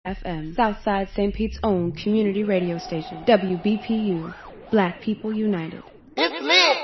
FM, Southside St. Pete's own community radio station, WBPU, Black People United. It's lit!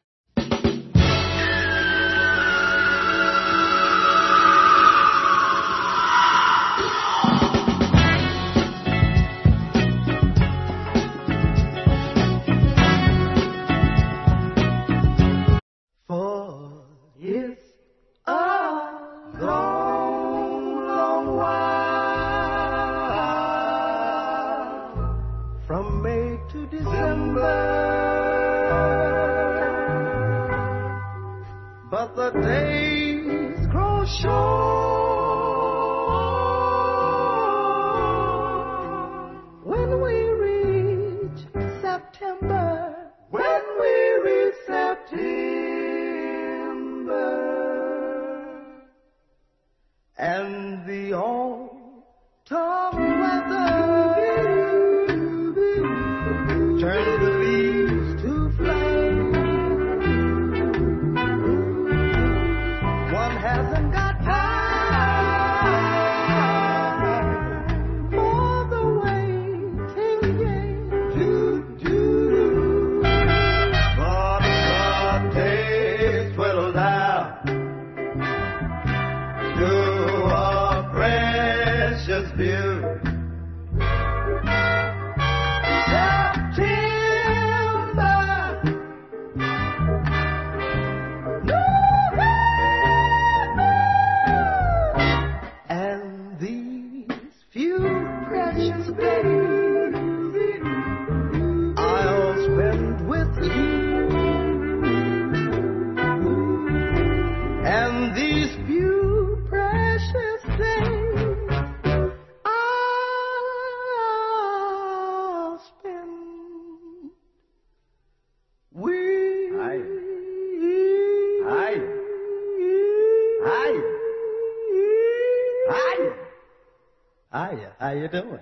How you doing?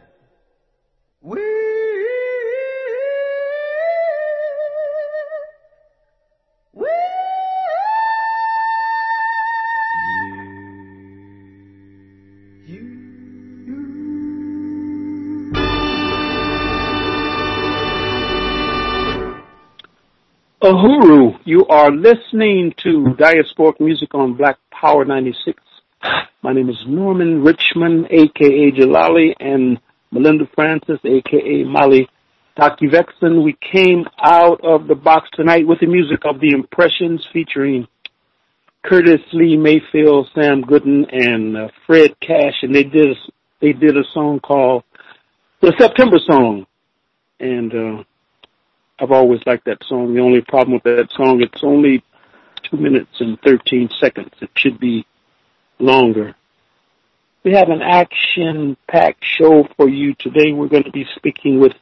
Uhuru, you are listening to Diasporic Music on Black Power 96. My name is Norman Richmond, a.k.a. Jalali, and Melinda Francis, a.k.a. Molly Docu-Vexen. We came out of the box tonight with the music of The Impressions featuring Curtis Lee Mayfield, Sam Gooden, and Fred Cash, and they did a song called The September Song. And I've always liked that song. The only problem with that song, it's only 2 minutes and 13 seconds. It should be longer. We have an action-packed show for you today. We're going to be speaking with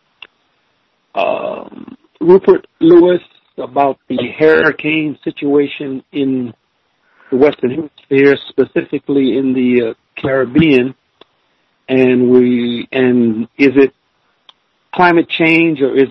Rupert Lewis about the hurricane situation in the Western Hemisphere, specifically in the Caribbean. And is it climate change or is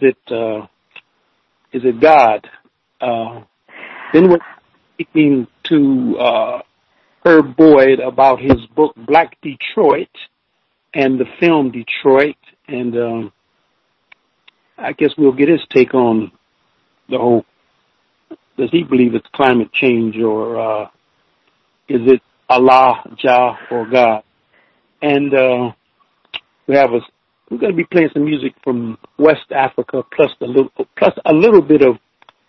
it God? Then we're speaking to Herb Boyd about his book Black Detroit and the film Detroit, and I guess we'll get his take on the whole. Does he believe it's climate change or is it Allah, Jah, or God? And we're going to be playing some music from West Africa, plus a little bit of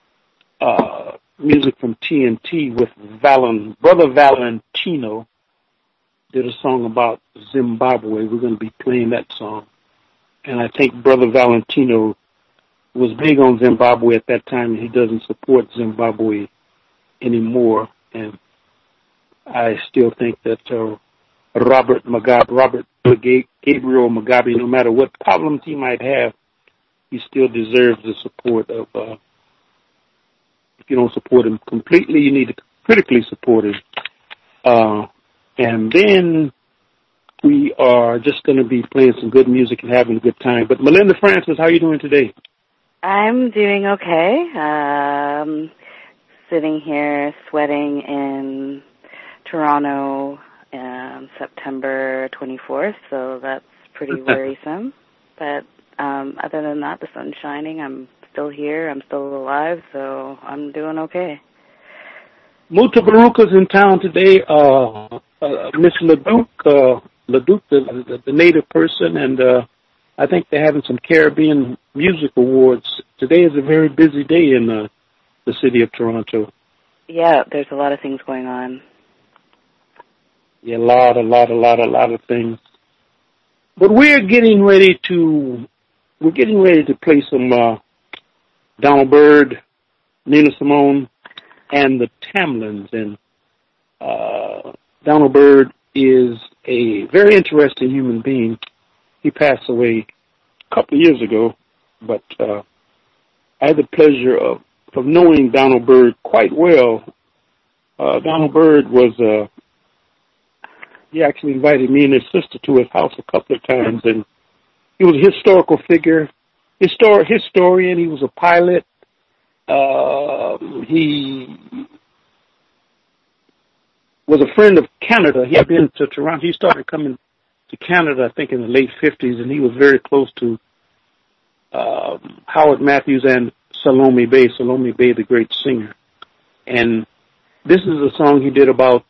music from TNT with Brother Valentino did a song about Zimbabwe. We're going to be playing that song. And I think Brother Valentino was big on Zimbabwe at that time, and he doesn't support Zimbabwe anymore. And I still think that Robert Gabriel Mugabe, no matter what problems he might have, he still deserves the support of, if you don't support him completely, you need to critically support him. And then we are just going to be playing some good music and having a good time. But Melinda Francis, how are you doing today? I'm doing okay. Sitting here sweating in Toronto September 24th, so that's pretty worrisome. But other than that, the sun's shining. I'm still here. I'm still alive, so I'm doing okay. Mutabaruka's in town today. Miss LeDuc, the native person, and I think they're having some Caribbean music awards. Today is a very busy day in the city of Toronto. Yeah, there's a lot of things going on. Yeah, a lot of things. But we're getting ready to play some Donald Byrd, Nina Simone, and the Tamlins. And Donald Byrd is a very interesting human being. He passed away a couple of years ago, but I had the pleasure of knowing Donald Byrd quite well. Donald Byrd was, he actually invited me and his sister to his house a couple of times, and he was a historical figure, historian. He was a pilot. He was a friend of Canada. He had been to Toronto. He started coming to Canada, I think, in the late 50s, and he was very close to Howard Matthews and Salome Bay, the great singer. And this is a song he did about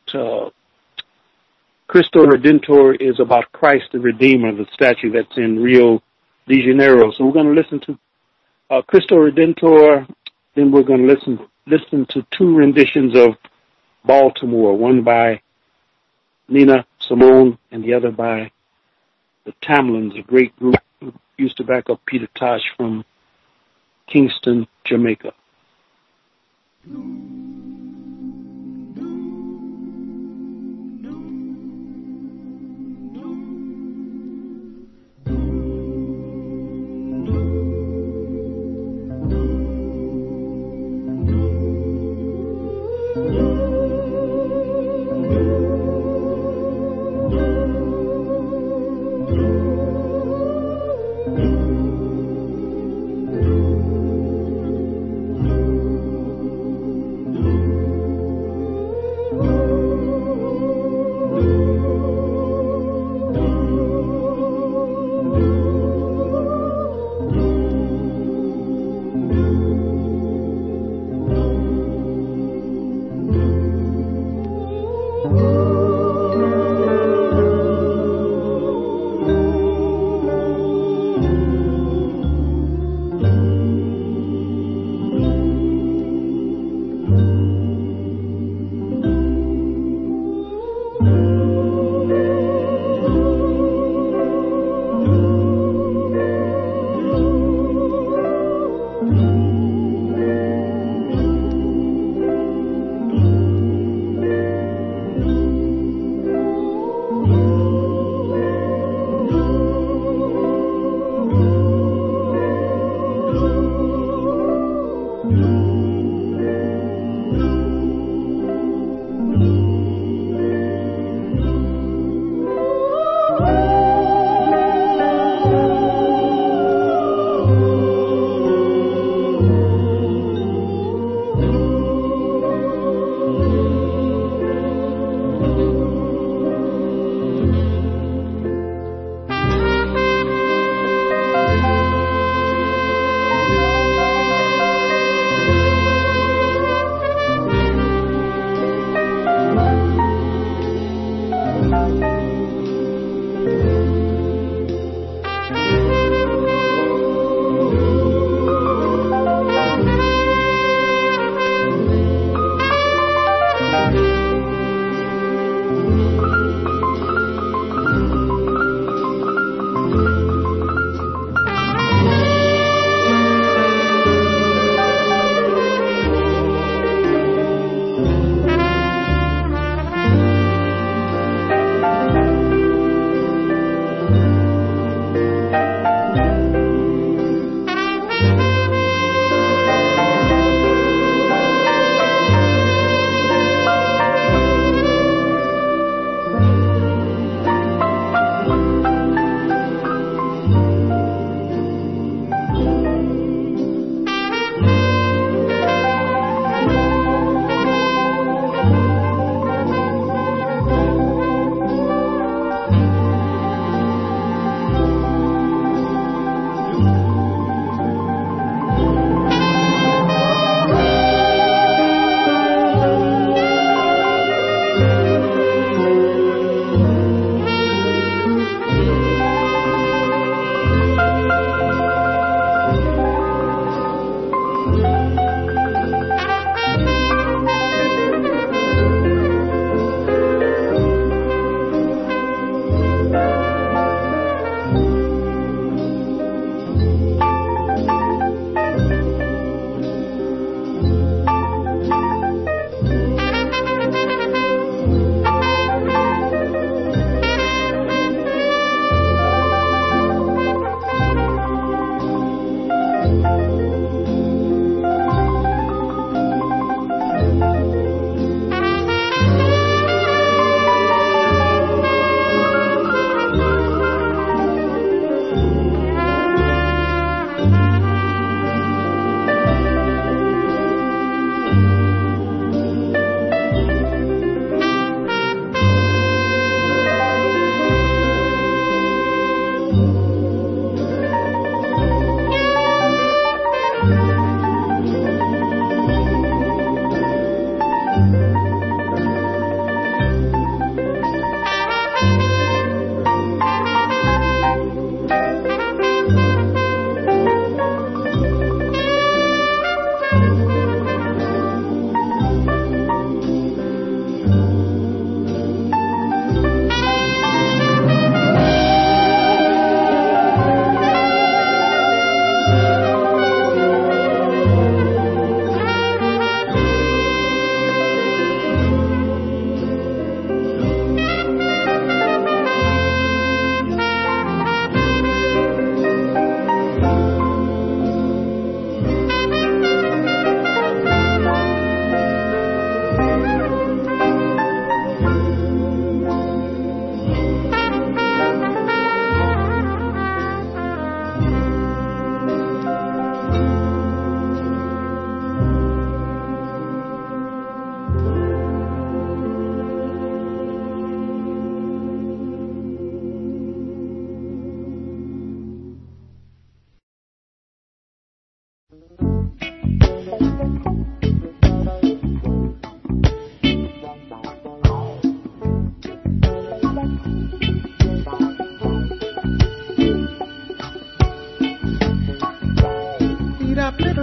Cristo Redentor, is about Christ the Redeemer, the statue that's in Rio de Janeiro. So we're going to listen to Cristo Redentor, then we're going to listen to two renditions of Baltimore, one by Nina Simone and the other by the Tamlins, a great group who used to back up Peter Tosh from Kingston, Jamaica.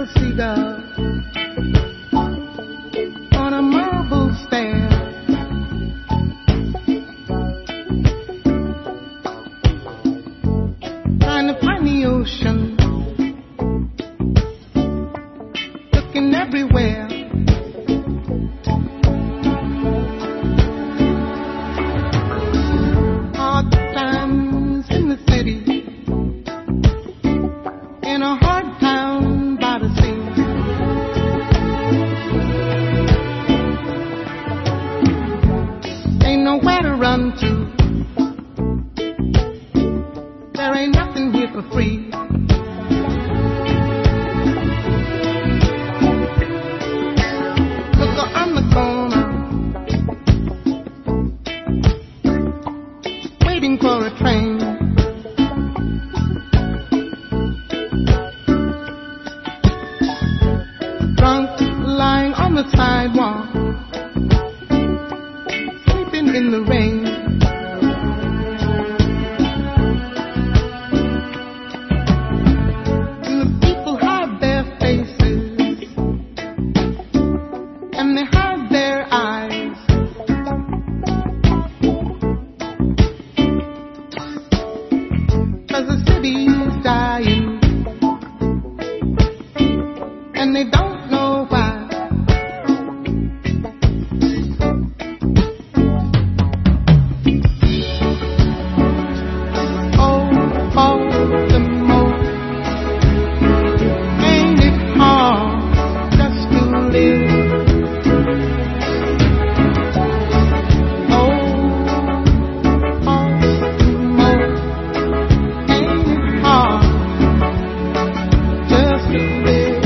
seagull on a marble stair. Trying to find the ocean, looking everywhere. Hard times in the city, in a hard town by the sea. Ain't nowhere to run to. There ain't nothing here for free. Look on the corner, waiting for a train. Drunk, lying on the sidewalk, sleeping in the rain. And the people hide their faces, and they hide their eyes. 'Cause the city's dying, and they don't know why. Oh, Baltimore, ain't it hard just to live? Oh, Baltimore, ain't it hard just to live?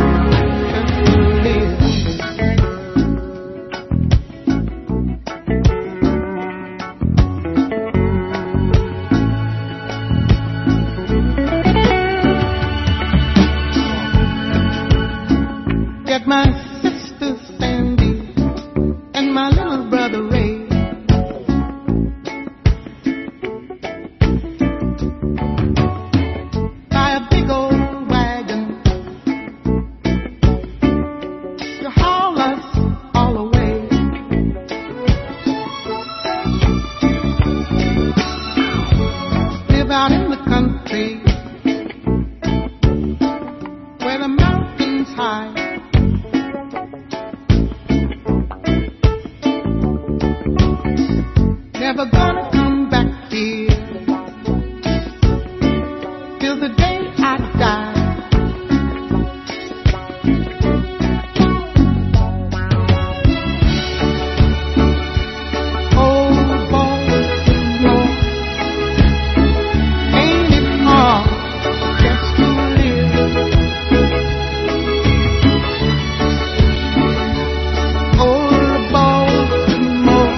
Get my sister Sandy and my little brother Ray. Buy a big old wagon to haul us all away. Live out in the country where the mountains high. Never gonna come back here till the day I die. Oh, Baltimore, ain't it hard just to live? Oh, Baltimore,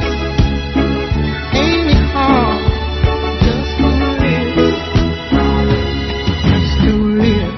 ain't it hard just to live? Just to live.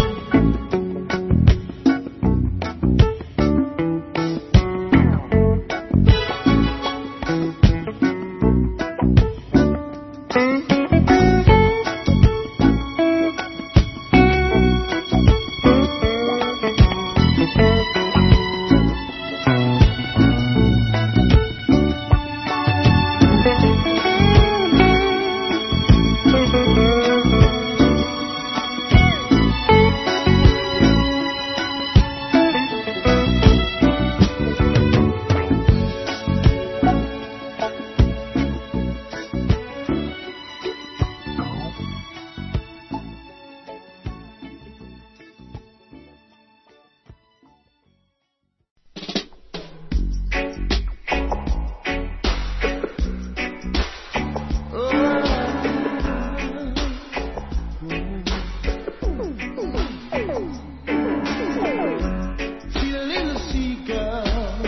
See a little seagull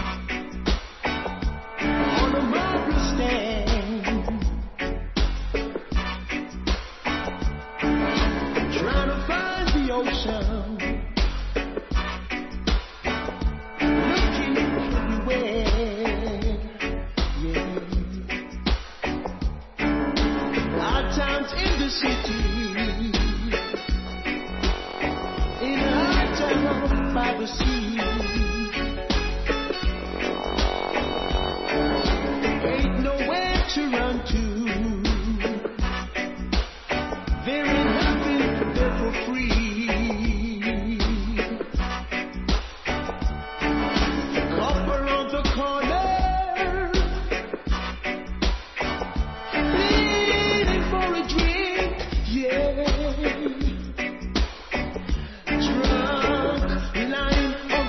on a marble stand, trying to find the ocean, looking everywhere. Yeah. Hard times in the city, in a the sea. Ain't nowhere to run to. There ain't nothing there for free. Copper on the corner, needing for a drink, yeah. Drunk, lying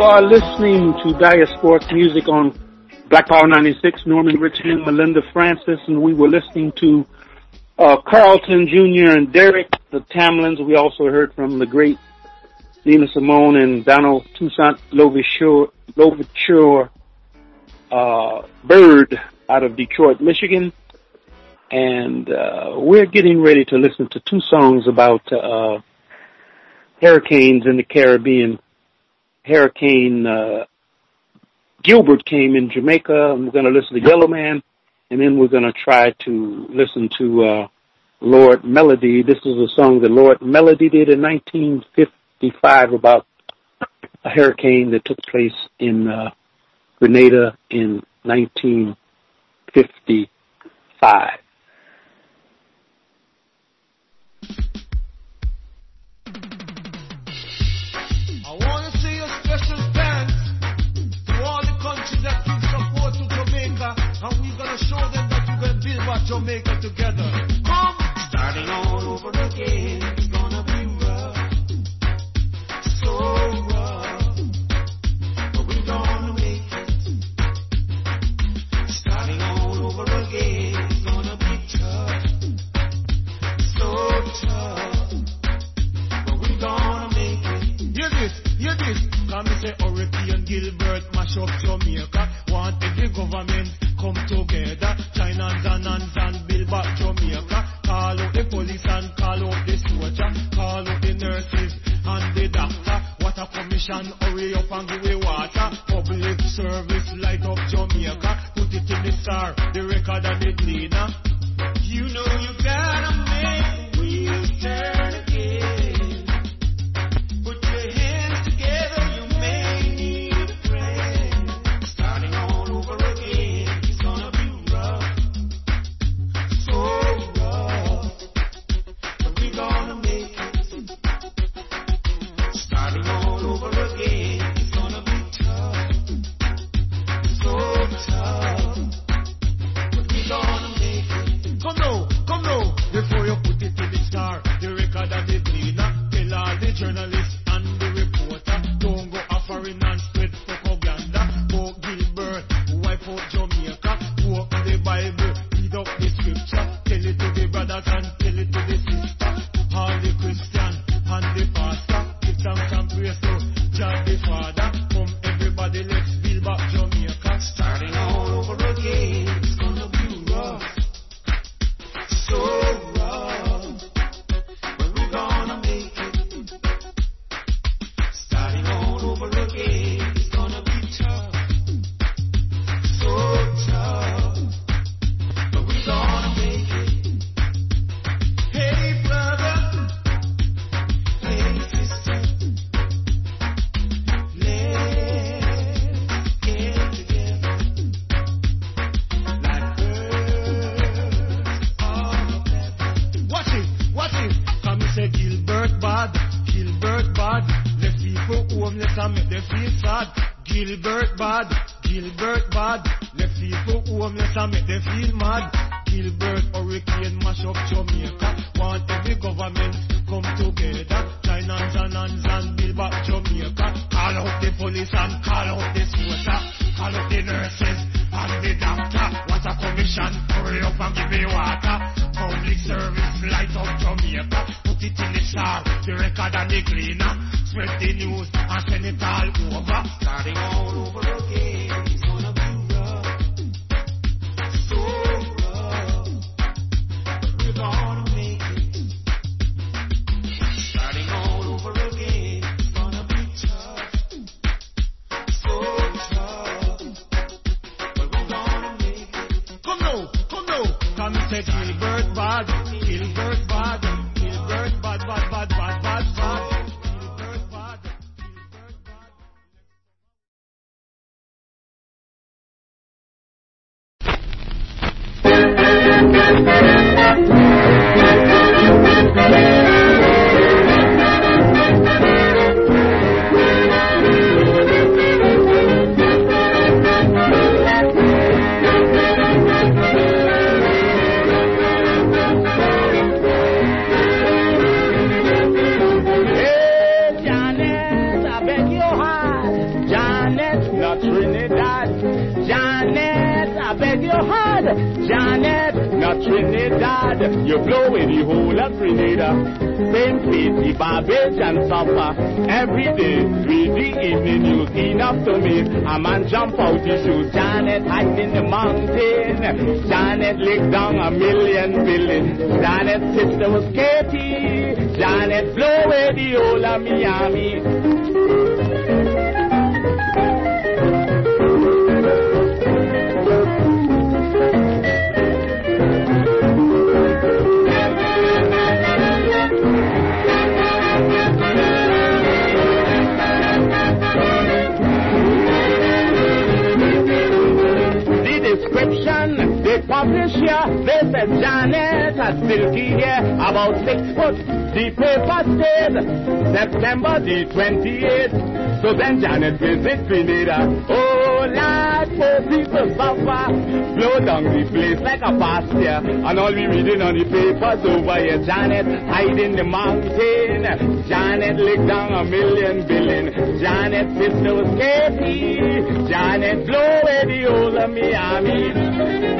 are listening to Dire Sports Music on Black Power 96, Norman Richmond, Melinda Francis, and we were listening to Carlton Jr. and Derek, the Tamlins. We also heard from the great Nina Simone and Donald Toussaint Louverture Bird out of Detroit, Michigan. And we're getting ready to listen to two songs about hurricanes in the Caribbean. Hurricane Gilbert came in Jamaica, and we're going to listen to Yellow Man, and then we're going to try to listen to Lord Melody. This is a song that Lord Melody did in 1955 about a hurricane that took place in Grenada in 1955. Jamaica together. Come! Starting all over again. It's gonna be rough. So rough. But we're gonna make it. Starting all over again. It's gonna be tough. So tough. But we're gonna make it. Hear this. Come and say Hurricane Gilbert mash up Jamaica. Want every government come together. China and build back Jamaica. Call out the police and call out the soldier. Call out the nurses and the doctor. Water commission, hurry up and give me water. Public service, light up Jamaica. Put it in the star, the record and the cleaner. You know you gotta make the wheels turn again. Put your hands together, you may need a friend. Starting all over again, it's gonna be rough. So rough, but we gonna make it. Starting all over again, it's gonna be tough. So tough, but we gonna make it. Come now, before you put it to the star, the record and the cleaner. Tell all the journalists and the reporter, don't go offering and spread propaganda. Go Gilbert, wipe out Jamaica. Walk the Bible, read up the scripture. Tell it to the brothers and tell it to the sister. All the Christian and the pastor. Give thanks and praise to God the Father. Come everybody, let's build back Jamaica. Starting all over again, it's gonna be rough. So rough, but we're gonna make it. Starting all over again, it's gonna be tough. So tough, but we're gonna make it. Hey brother, hey sister, let's get together like birds on a feather. Watch it. Come and say Gilbert bad. Left people homeless and make them feel sad. Gilbert bad. Left people homeless and make them feel mad. Gilbert hurricane mash up Jamaica. Want every government come together. Join hands and build back Jamaica. Call out the police and call out the soldier. Call out the nurses and the doctor. Water commission, hurry up and give me water. Public service, light up Jamaica. Put it in the star, the record and the cleaner. Spread the news and send it all over. Starting all over again, it's gonna be rough. So rough, but we're gonna make it. Starting all over again, it's gonna be tough. So tough, but we're gonna make it. Come now. Come and say Gilbert bad. Gilbert bad. Trinidad, you blow away the whole of Grenada. St. Pete, Babbage and Supper. Every day, 3 evening news, enough to me. A man jump out his shoes. Janet hide in the mountain. Janet lick down $1 million billion. Janet's sister was Katie. Janet blow away the whole of Miami. They publish here, they said Janet has silky hair, about 6 foot. The paper said September the 28th. So then Janet visit Grenada. Oh, Lord, poor people suffer. Blow down the place like a pasture. And all we reading on the papers over here, Janet hide in the mountain. Janet lick down $1 million billion. Janet's sister was Katie. Janet blow away the whole of Miami.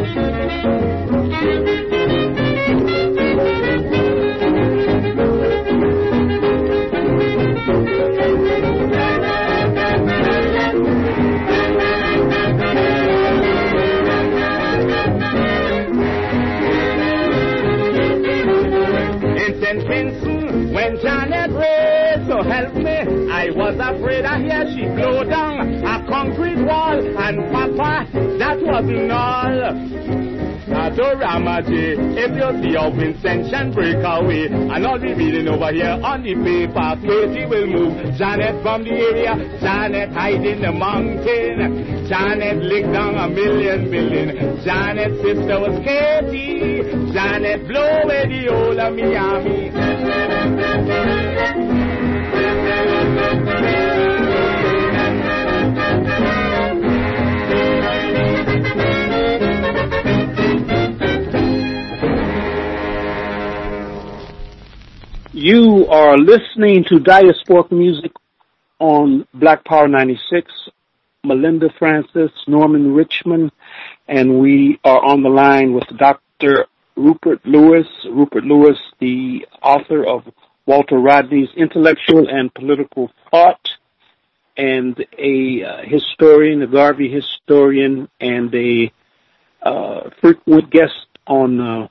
In St. Vincent, when Janet raised, so help me, I was afraid I hear she blow down a concrete wall, and Papa, that wasn't all. Adoramaje, if you see how Vincentian break away, and all we reading over here on the paper, Katie will move Janet from the area, Janet hide in the mountain, Janet lick down $1 million billion, Janet's sister was Katie, Janet blow away the whole of Miami. You are listening to Diasporic Music on Black Power 96. Melinda Francis, Norman Richmond, and we are on the line with Dr. Rupert Lewis. Rupert Lewis, the author of Walter Rodney's Intellectual and Political Thought, and a historian, a Garvey historian, and a frequent guest on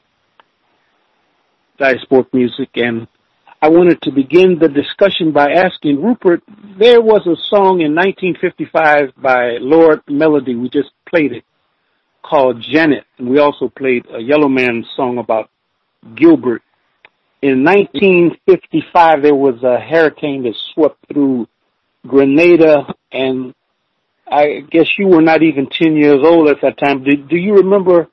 Diasporic Music. And I wanted to begin the discussion by asking Rupert, there was a song in 1955 by Lord Melody, we just played it, called Janet, and we also played a Yellow Man song about Gilbert. In 1955, there was a hurricane that swept through Grenada, and I guess you were not even 10 years old at that time. Do you remember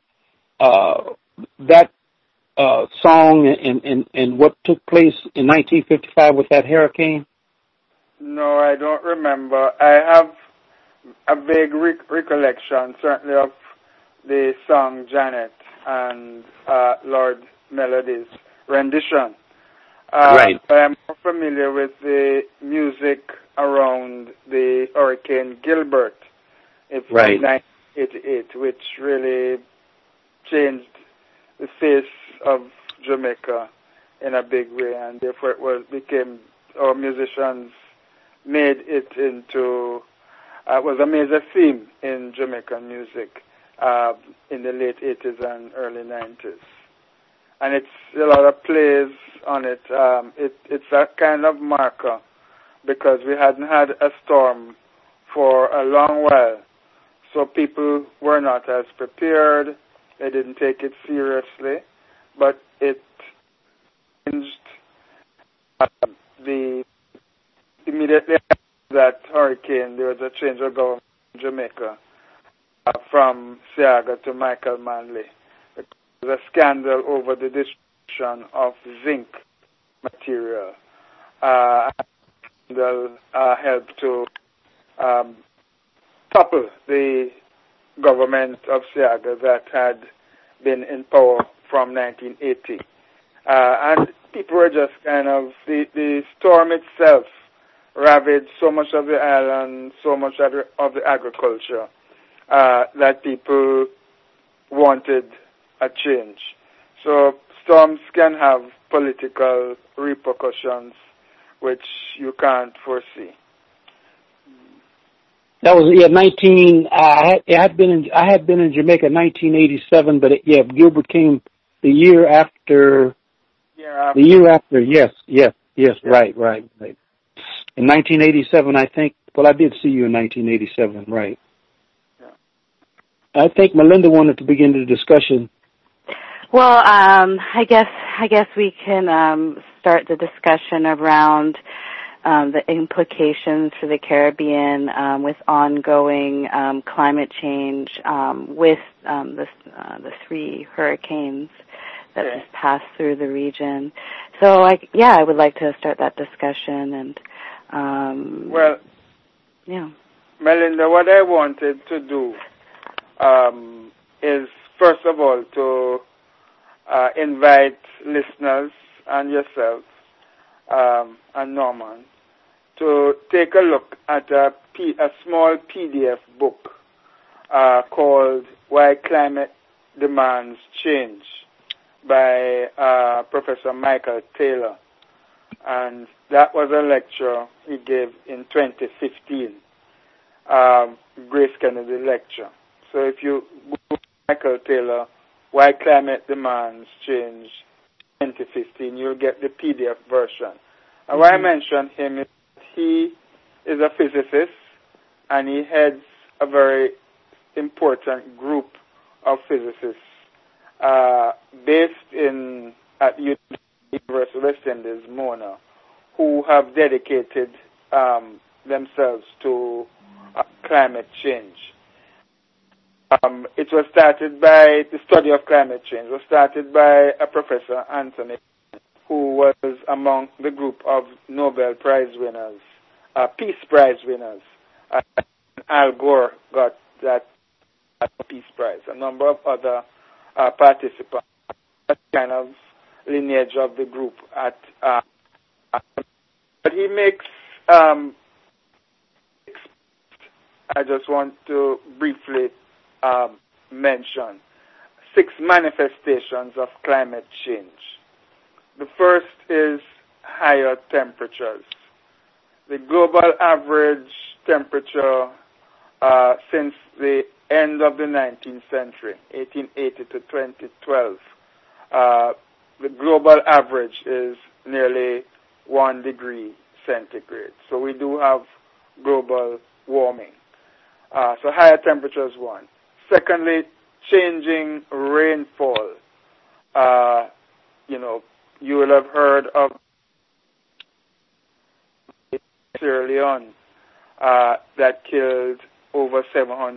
that song and what took place in 1955 with that hurricane? No, I don't remember. I have a vague recollection, certainly, of the song Janet and Lord Melody's rendition. Right. But I'm more familiar with the music around the Hurricane Gilbert of 1988, which really changed the face of Jamaica in a big way, and therefore our musicians made it into was a major theme in Jamaican music in the late 80s and early 90s. And it's a lot of plays on it. It's a kind of marker because we hadn't had a storm for a long while, so people were not as prepared. They didn't take it seriously, but it changed immediately after that hurricane. There was a change of government in Jamaica from Seaga to Michael Manley. There was a scandal over the distribution of zinc material. They'll help to topple the government of Seaga that had been in power from 1980. And people were just kind of, the storm itself ravaged so much of the island, so much of the agriculture, that people wanted a change. So storms can have political repercussions which you can't foresee. That was 19. I had been in Jamaica in 1987, but Gilbert came the year after. The year after, yes, yeah. Right. In 1987, I think. Well, I did see you in 1987, right? Yeah. I think Melinda wanted to begin the discussion. Well, I guess we can start the discussion around the implications for the Caribbean with ongoing climate change with the 3 hurricanes that just passed through the region. So, I would like to start that discussion. And Melinda, what I wanted to do is, first of all, to invite listeners and yourself and Norman to take a look at a small PDF book called Why Climate Demands Change by Professor Michael Taylor. And that was a lecture he gave in 2015, Grace Kennedy lecture. So if you Google Michael Taylor, Why Climate Demands Change 2015, you'll get the PDF version. And why I mention him is he is a physicist and he heads a very important group of physicists based at University of West Indies, Mona, who have dedicated themselves to climate change. It was started by the study of climate change. Was started by a Professor Anthony, who was among the group of Nobel Prize winners, Peace Prize winners. Al Gore got that Peace Prize. A number of other participants. That kind of lineage of the group but he makes. I just want to briefly mention 6 manifestations of climate change. The first is higher temperatures. The global average temperature since the end of the 19th century, 1880 to 2012, the global average is nearly 1 degree centigrade. So we do have global warming. So higher temperatures, one. Secondly, changing rainfall. You will have heard of Sierra Leone that killed over 700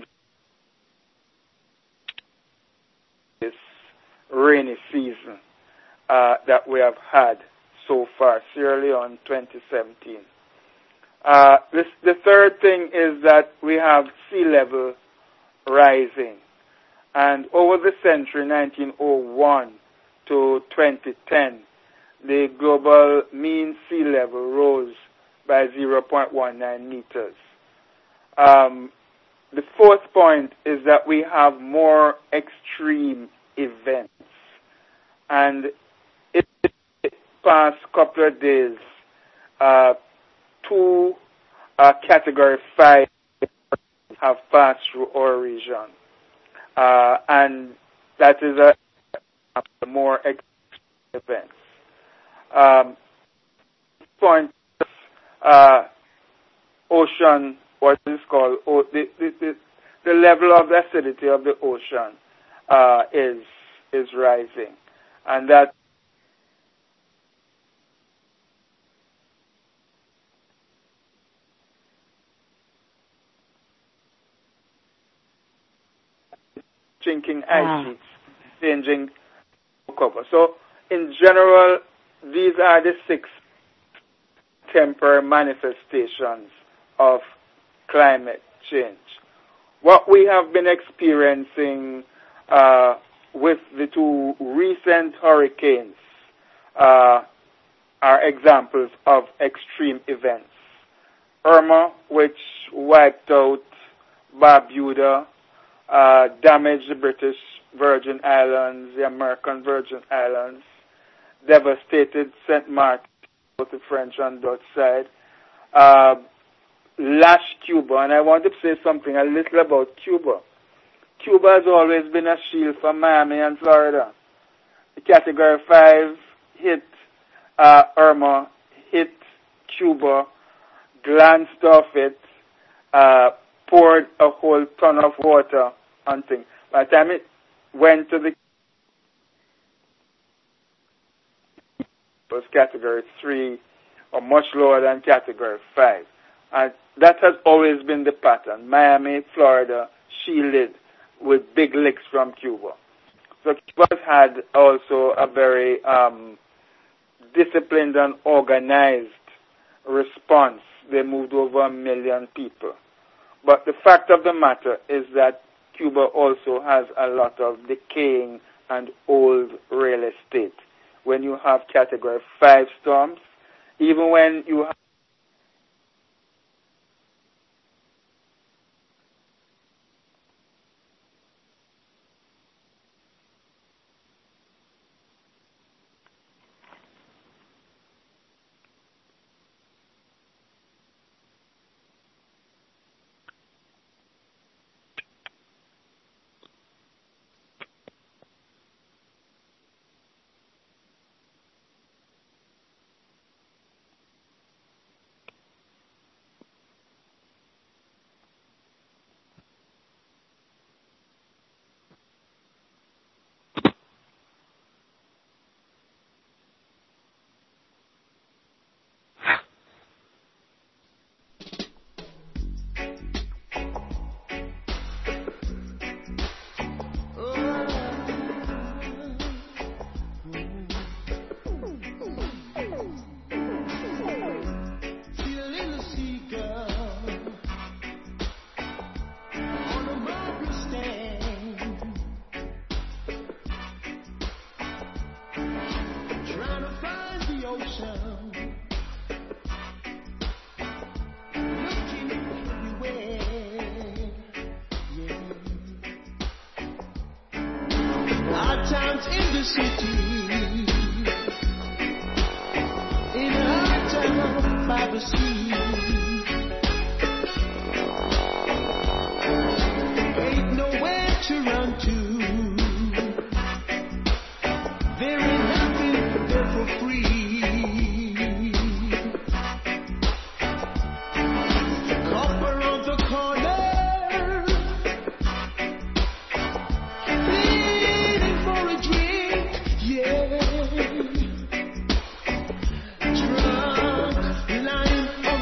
this rainy season that we have had so far, Sierra Leone 2017. The third thing is that we have sea level rising. And over the century, 1901 to 2010, the global mean sea level rose by 0.19 meters. The fourth point is that we have more extreme events. And in the past couple of days, 2 Category 5 have passed through our region. And that is a more extreme events. Point ocean, what is called, the level of the acidity of the ocean is rising. And that shrinking ice sheets, changing cover. So, in general, these are the 6 temporary manifestations of climate change. What we have been experiencing with the 2 recent hurricanes are examples of extreme events. Irma, which wiped out Barbuda, damaged the British Virgin Islands, the American Virgin Islands, devastated St. Martin, both the French and Dutch side, lashed Cuba. And I want to say something a little about Cuba. Cuba has always been a shield for Miami and Florida. The Category 5 hit Irma, hit Cuba, glanced off it, poured a whole ton of water on things. By the time it went to the was Category 3 or much lower than Category 5. And that has always been the pattern. Miami, Florida, shielded with big licks from Cuba. So Cuba has had also a very disciplined and organized response. They moved over 1 million people. But the fact of the matter is that Cuba also has a lot of decaying and old real estate. When you have Category 5 storms, even when you have lying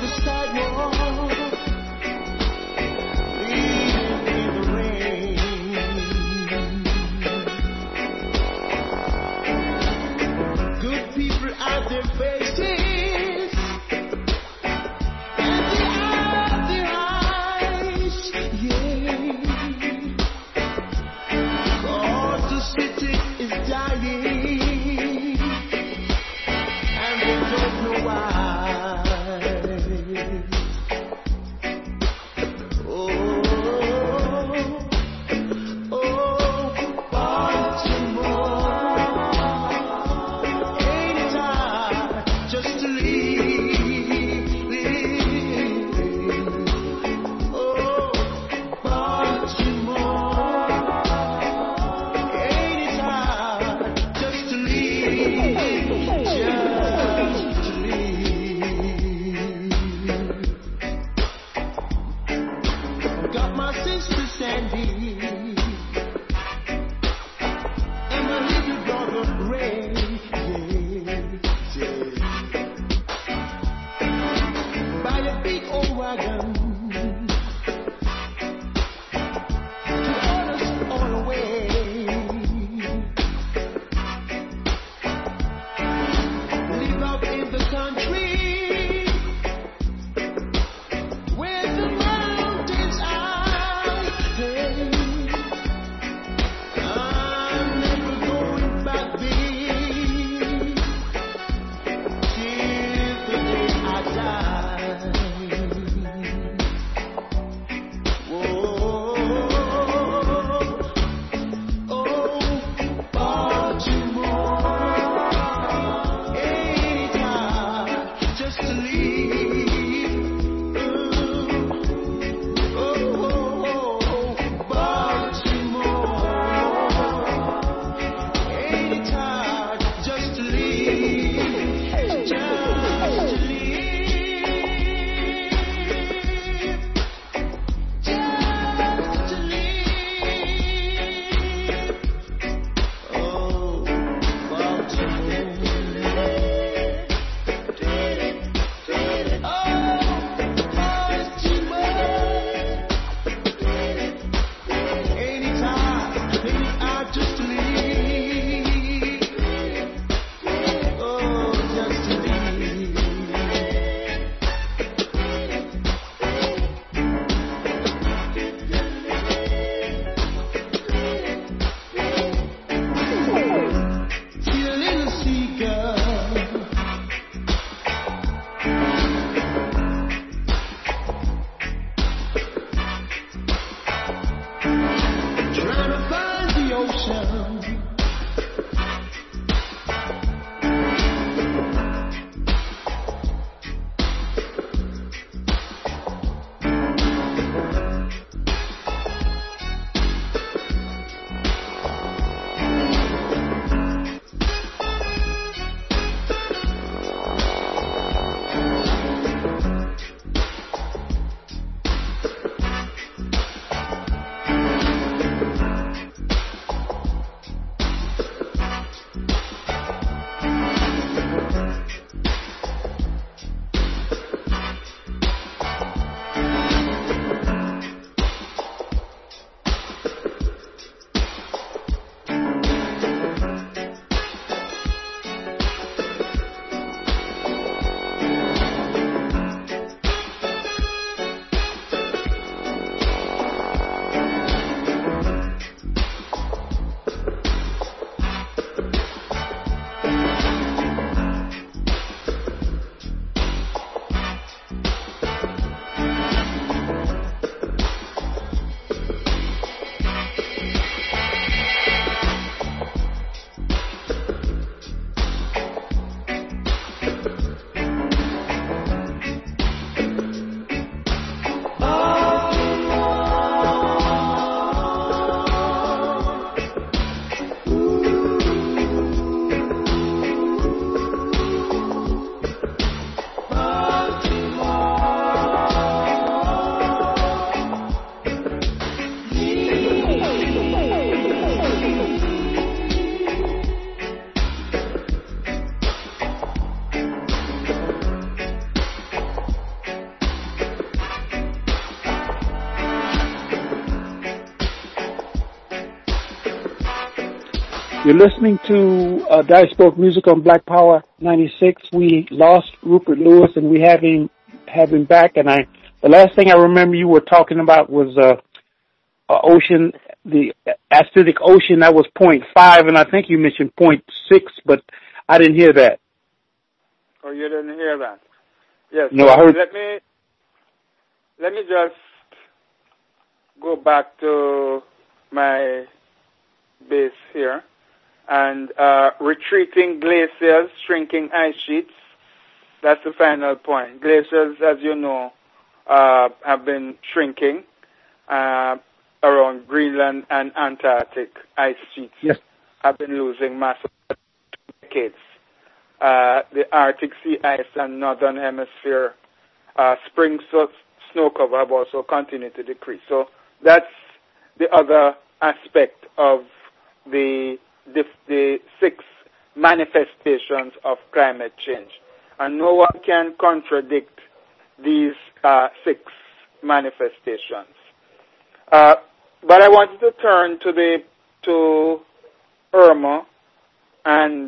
You're listening to Diasporic Music on Black Power 96. We lost Rupert Lewis, and we have him back. And the last thing I remember you were talking about was ocean, the acidic ocean. That was 0.5, and I think you mentioned 0.6, but I didn't hear that. Oh, you didn't hear that? Yes. No, I heard. Let me just go back to my base here. And retreating glaciers, shrinking ice sheets, that's the final point. Glaciers, as you know, have been shrinking around Greenland and Antarctic. Ice sheets have been losing mass for decades. The Arctic sea ice and Northern Hemisphere spring snow cover have also continued to decrease. So that's the other aspect of the 6 manifestations of climate change. And no one can contradict these 6 manifestations. But I wanted to turn to Irma and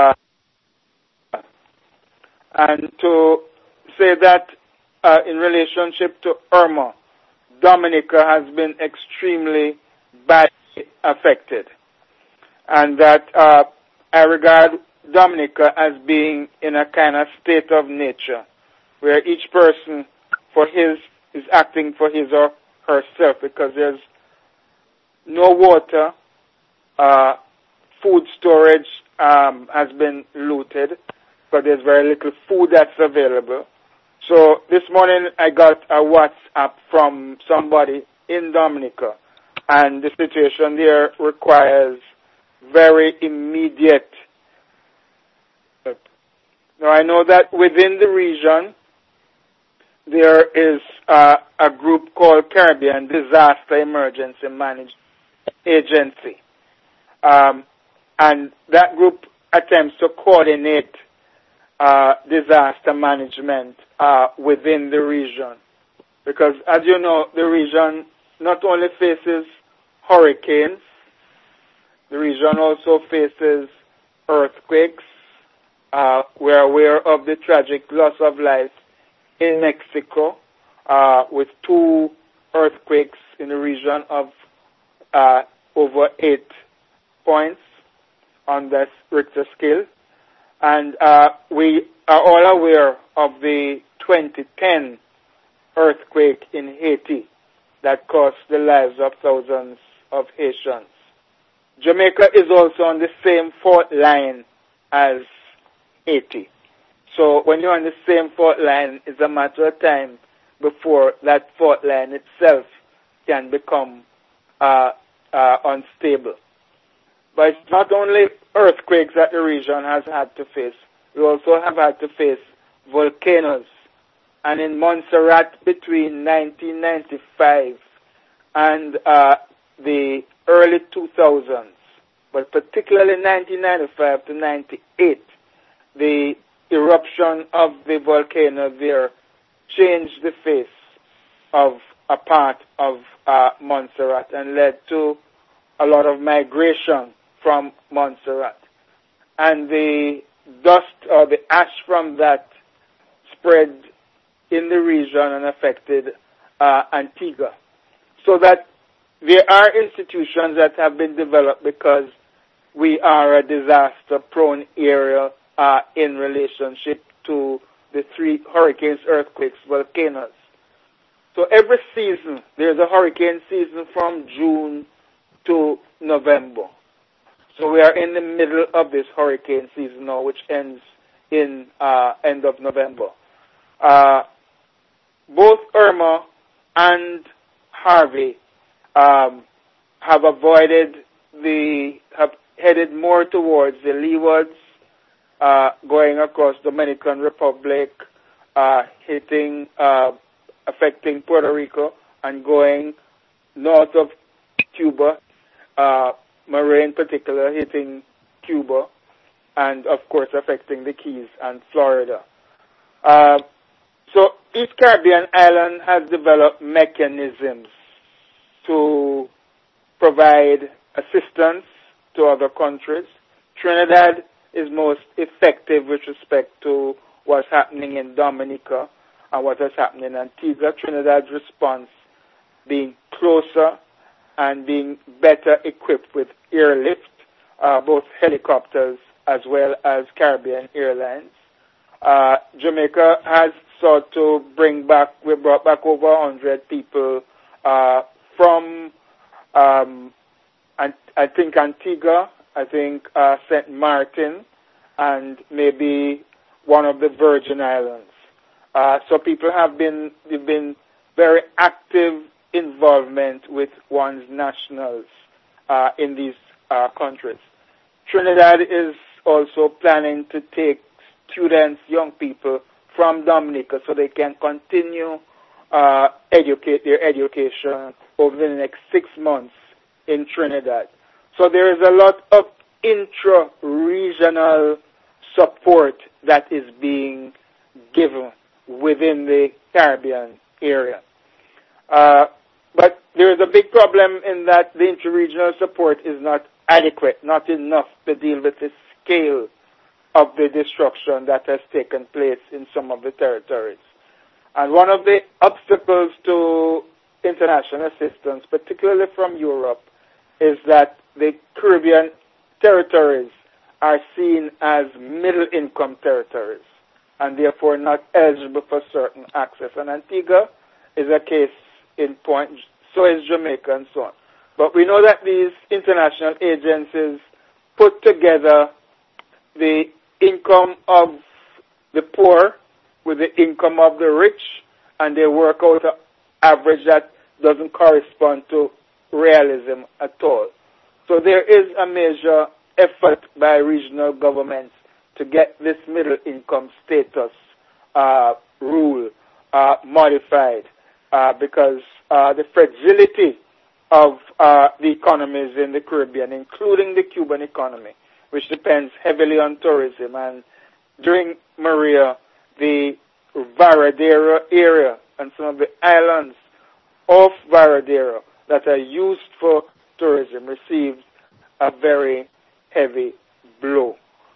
to say that in relationship to Irma, Dominica has been extremely badly affected. And that I regard Dominica as being in a kind of state of nature, where each person is acting for his or herself, because there's no water, food storage has been looted, but there's very little food that's available. So this morning I got a WhatsApp from somebody in Dominica, and the situation there requires very immediate. Now I know that within the region there is a group called Caribbean Disaster Emergency Management Agency, and that group attempts to coordinate disaster management within the region, because as you know, the region not only faces hurricanes, the region also faces earthquakes. We're aware of the tragic loss of life in Mexico with 2 earthquakes in the region of over 8 points on the Richter scale. And we are all aware of the 2010 earthquake in Haiti that cost the lives of thousands of Haitians. Jamaica is also on the same fault line as Haiti. So when you're on the same fault line, it's a matter of time before that fault line itself can become unstable. But it's not only earthquakes that the region has had to face. We also have had to face volcanoes. And in Montserrat, between 1995 and the early 2000s, but particularly 1995 to 98, the eruption of the volcano there changed the face of a part of Montserrat and led to a lot of migration from Montserrat. And the dust or the ash from that spread in the region and affected Antigua. So that there are institutions that have been developed because we are a disaster-prone area in relationship to the 3 hurricanes, earthquakes, volcanoes. So every season, there's a hurricane season from June to November. So we are in the middle of this hurricane season now, which ends in end of November. Both Irma and Harvey have headed more towards the leewards, going across Dominican Republic, affecting Puerto Rico, and going north of Cuba, Maria in particular hitting Cuba, and of course affecting the Keys and Florida. So each Caribbean island has developed mechanisms to provide assistance to to other countries. Trinidad is most effective with respect to what's happening in Dominica and what is happening in Antigua. Trinidad's response being closer and being better equipped with airlift, both helicopters as well as Caribbean Airlines. Jamaica has sought to we brought back over 100 people from, I think Antigua, I think St. Martin, and maybe one of the Virgin Islands. So people they've been very active involvement with one's nationals in these countries. Trinidad is also planning to take students, young people from Dominica so they can continue educate their education over the next 6 months in Trinidad. So there is a lot of intra-regional support that is being given within the Caribbean area. But there is a big problem in that the intra-regional support is not adequate, not enough to deal with the scale of the destruction that has taken place in some of the territories. And one of the obstacles to international assistance, particularly from Europe, is that the Caribbean territories are seen as middle-income territories and therefore not eligible for certain access. And Antigua is a case in point, so is Jamaica and so on. But we know that these international agencies put together the income of the poor with the income of the rich, and they work out an average that doesn't correspond to realism at all. So there is a major effort by regional governments to get this middle income status rule modified because the fragility of the economies in the Caribbean, including the Cuban economy, which depends heavily on tourism. And during Maria, the Varadero area and some of the islands off Varadero that are used for tourism received a very heavy blow.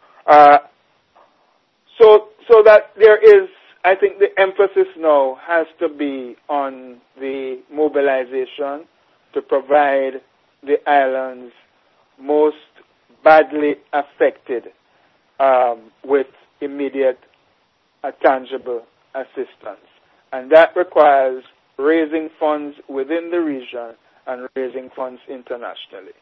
So that there is, I think the emphasis now has to be on the mobilization to provide the islands most badly affected with immediate tangible assistance. And that requires raising funds within the region and raising funds internationally.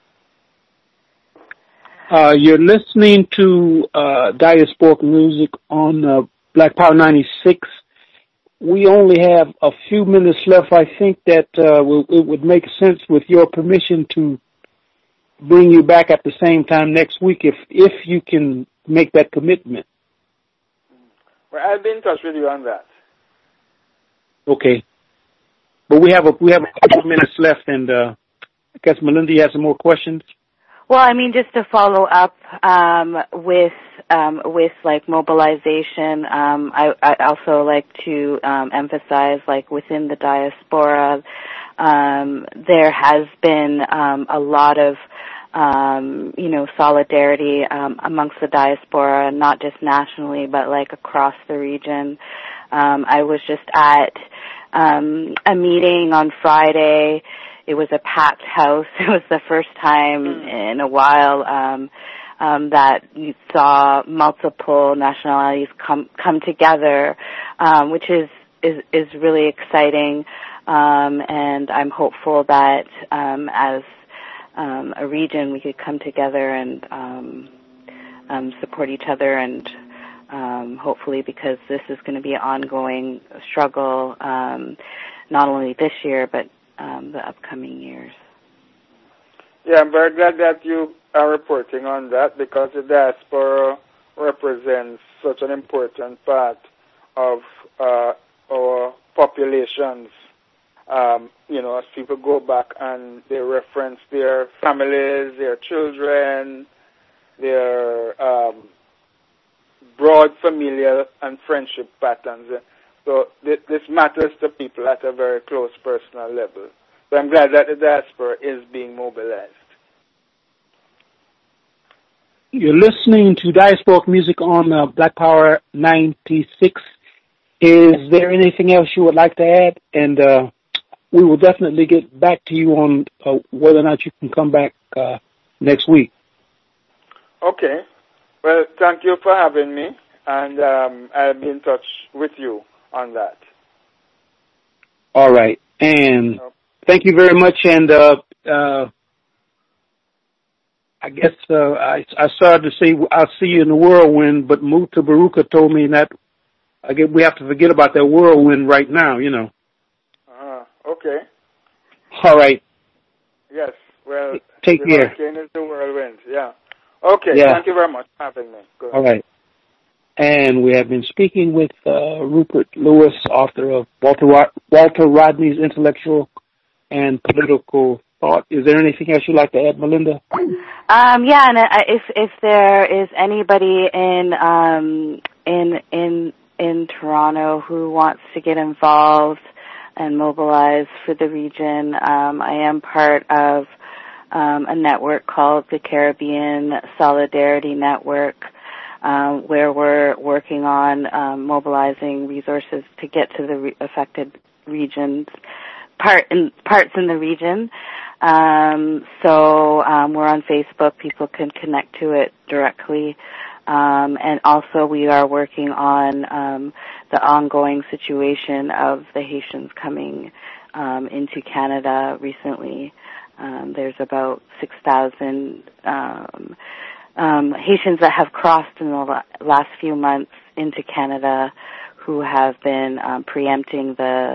You're listening to Diasporic Music on Black Power 96. We only have a few minutes left. I think that it would make sense, with your permission, to bring you back at the same time next week if you can make that commitment. Well, I'll be in touch with you on that. Okay. But we have a couple of minutes left, and I guess Melinda has some more questions. Well, I mean, just to follow up with like mobilization, I also like to emphasize, like, within the diaspora, there has been a lot of solidarity amongst the diaspora, not just nationally, but like across the region. I was just at a meeting on Friday. It was a packed house. It was the first time in a while that you saw multiple nationalities come together, which is really exciting. And I'm hopeful that as a region we could come together and support each other, and hopefully, because this is going to be an ongoing struggle, not only this year but the upcoming years. Yeah, I'm very glad that you are reporting on that, because the diaspora represents such an important part of our populations. As people go back and they reference their families, their children, their broad familial and friendship patterns. So this matters to people at a very close personal level. So I'm glad that the diaspora is being mobilized. You're listening to Diasporic Music on Black Power 96. Is there anything else you would like to add? And we will definitely get back to you on whether or not you can come back next week. Okay. Well, thank you for having me, and I'll be in touch with you on that. All right. And thank you very much. And I guess I started to say I'll see you in the whirlwind, but Muta Baruka told me that we have to forget about that whirlwind right now, you know. Okay. All right. Yes. Well, take care. Hurricane is the whirlwind. Yeah. Okay. Yeah. Thank you very much for having me. Good. All right. And we have been speaking with Rupert Lewis, author of Walter Rodney's Intellectual and Political Thought. Is there anything else you'd like to add, Melinda? Yeah, and if there is anybody in Toronto who wants to get involved and mobilize for the region, I am part of a network called the Caribbean Solidarity Network, where we're working on mobilizing resources to get to the affected regions, parts in the region. So we're on Facebook. People can connect to it directly. And also we are working on the ongoing situation of the Haitians coming into Canada recently. There's about 6,000 Haitians that have crossed in the last few months into Canada who have been preempting the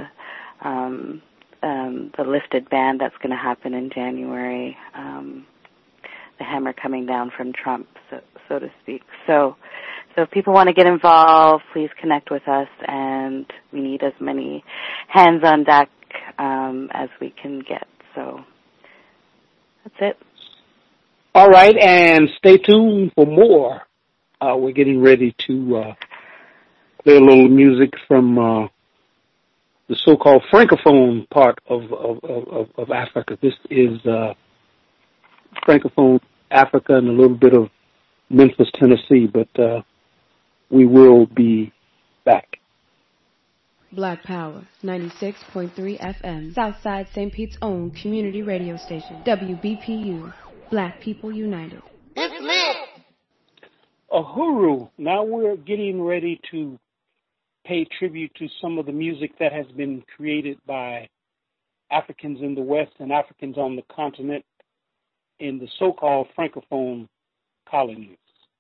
lifted ban that's going to happen in January, the hammer coming down from Trump, so to speak. So if people want to get involved, please connect with us, and we need as many hands on deck as we can get. So that's it. All right, and stay tuned for more. We're getting ready to play a little music from the so-called Francophone part of Africa. This is Francophone Africa and a little bit of Memphis, Tennessee, but we will be back. Black Power, 96.3 FM, Southside St. Pete's own community radio station, WBPU, Black People United. It's lit! Uhuru, now we're getting ready to pay tribute to some of the music that has been created by Africans in the West and Africans on the continent in the so-called Francophone colonies.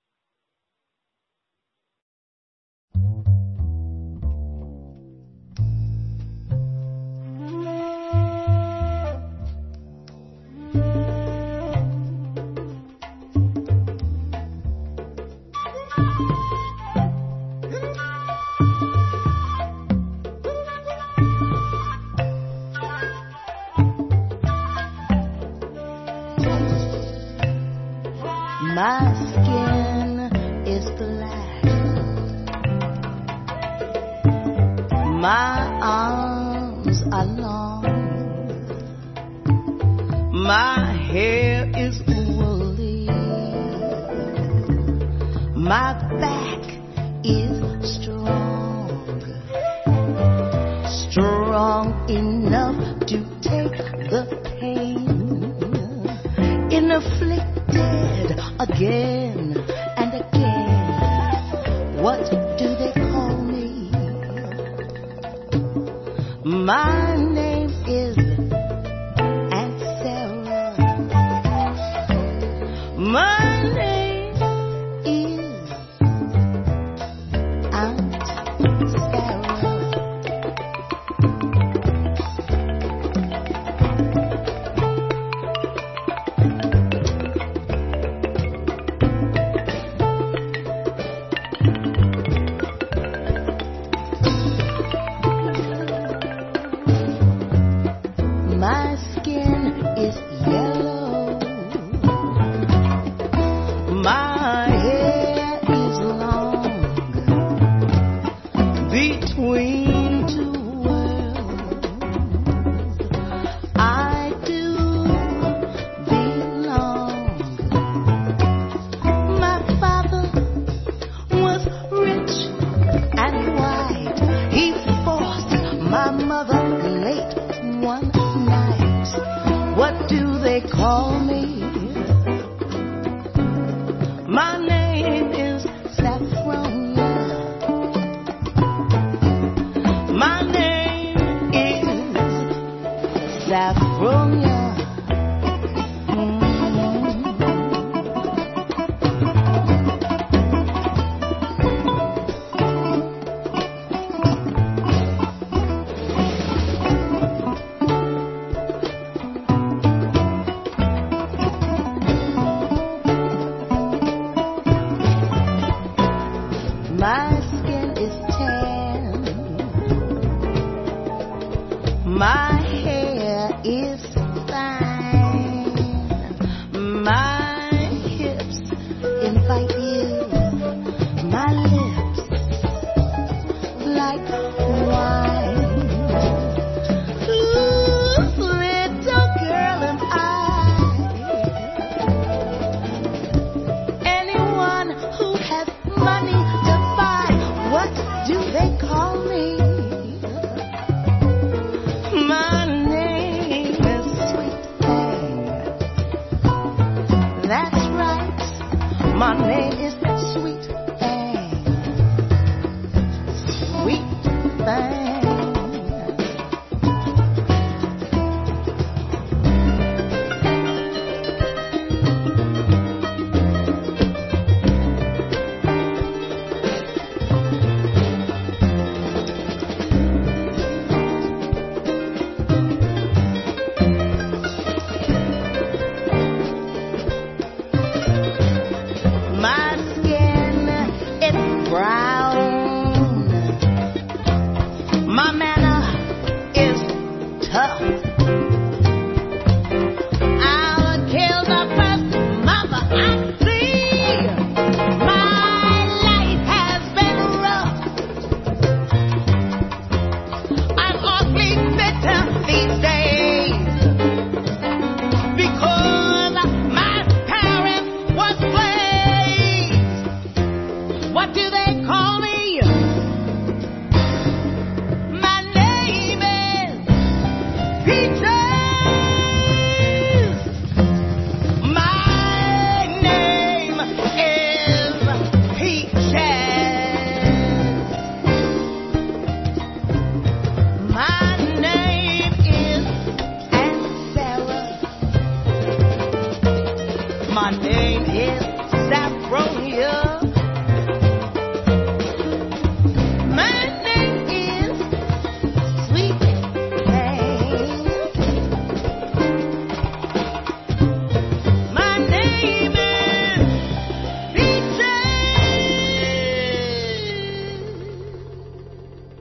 My skin is black. My arms are long. My hair is woolly. My back is strong. Strong enough to take the pain inflicted again and again. What do they call me? My name is Aunt Sarah. My name is Aunt Sarah. My skin is tan. My hair is fine. My hips invite you. My lips like wine. Ooh, little girl am I. Anyone who has money to buy, what do they call me? My name is Sweet Thing. That's right. My name is Sweet Thing. Sweet Thing. My skin is brown. My manner is tough. I'll kill the first mother I see. My life has been rough. I'm awfully bitter these days because my parents was slaves. What do they call me? My name is Peaches. My name is Peaches. My name is Aunt Sarah. My name is Saffronia. My name is Sweet Thing. My name is Peaches.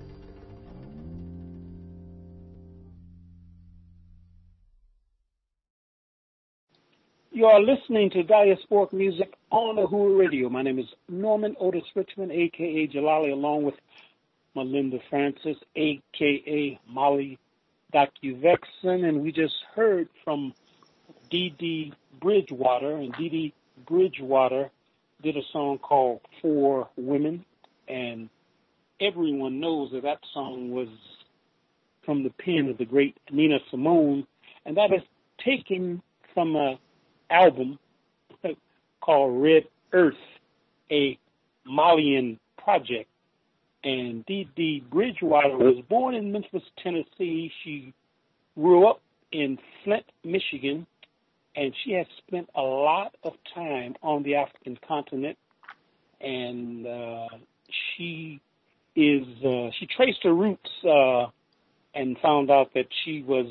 You are listening to Diasporic Music on Uhuru Radio. My name is Norman Otis Richmond, a.k.a. Jalali, along with Melinda Francis, a.k.a. Molly Docuvexin, and we just heard from Dee Dee Bridgewater, and Dee Dee Bridgewater did a song called For Women, and everyone knows that that song was from the pen of the great Nina Simone, and that is taken from a album called Red Earth, a Malian project. And Dee Dee Bridgewater was born in Memphis, Tennessee. She grew up in Flint, Michigan, and she has spent a lot of time on the African continent. And she traced her roots and found out that she was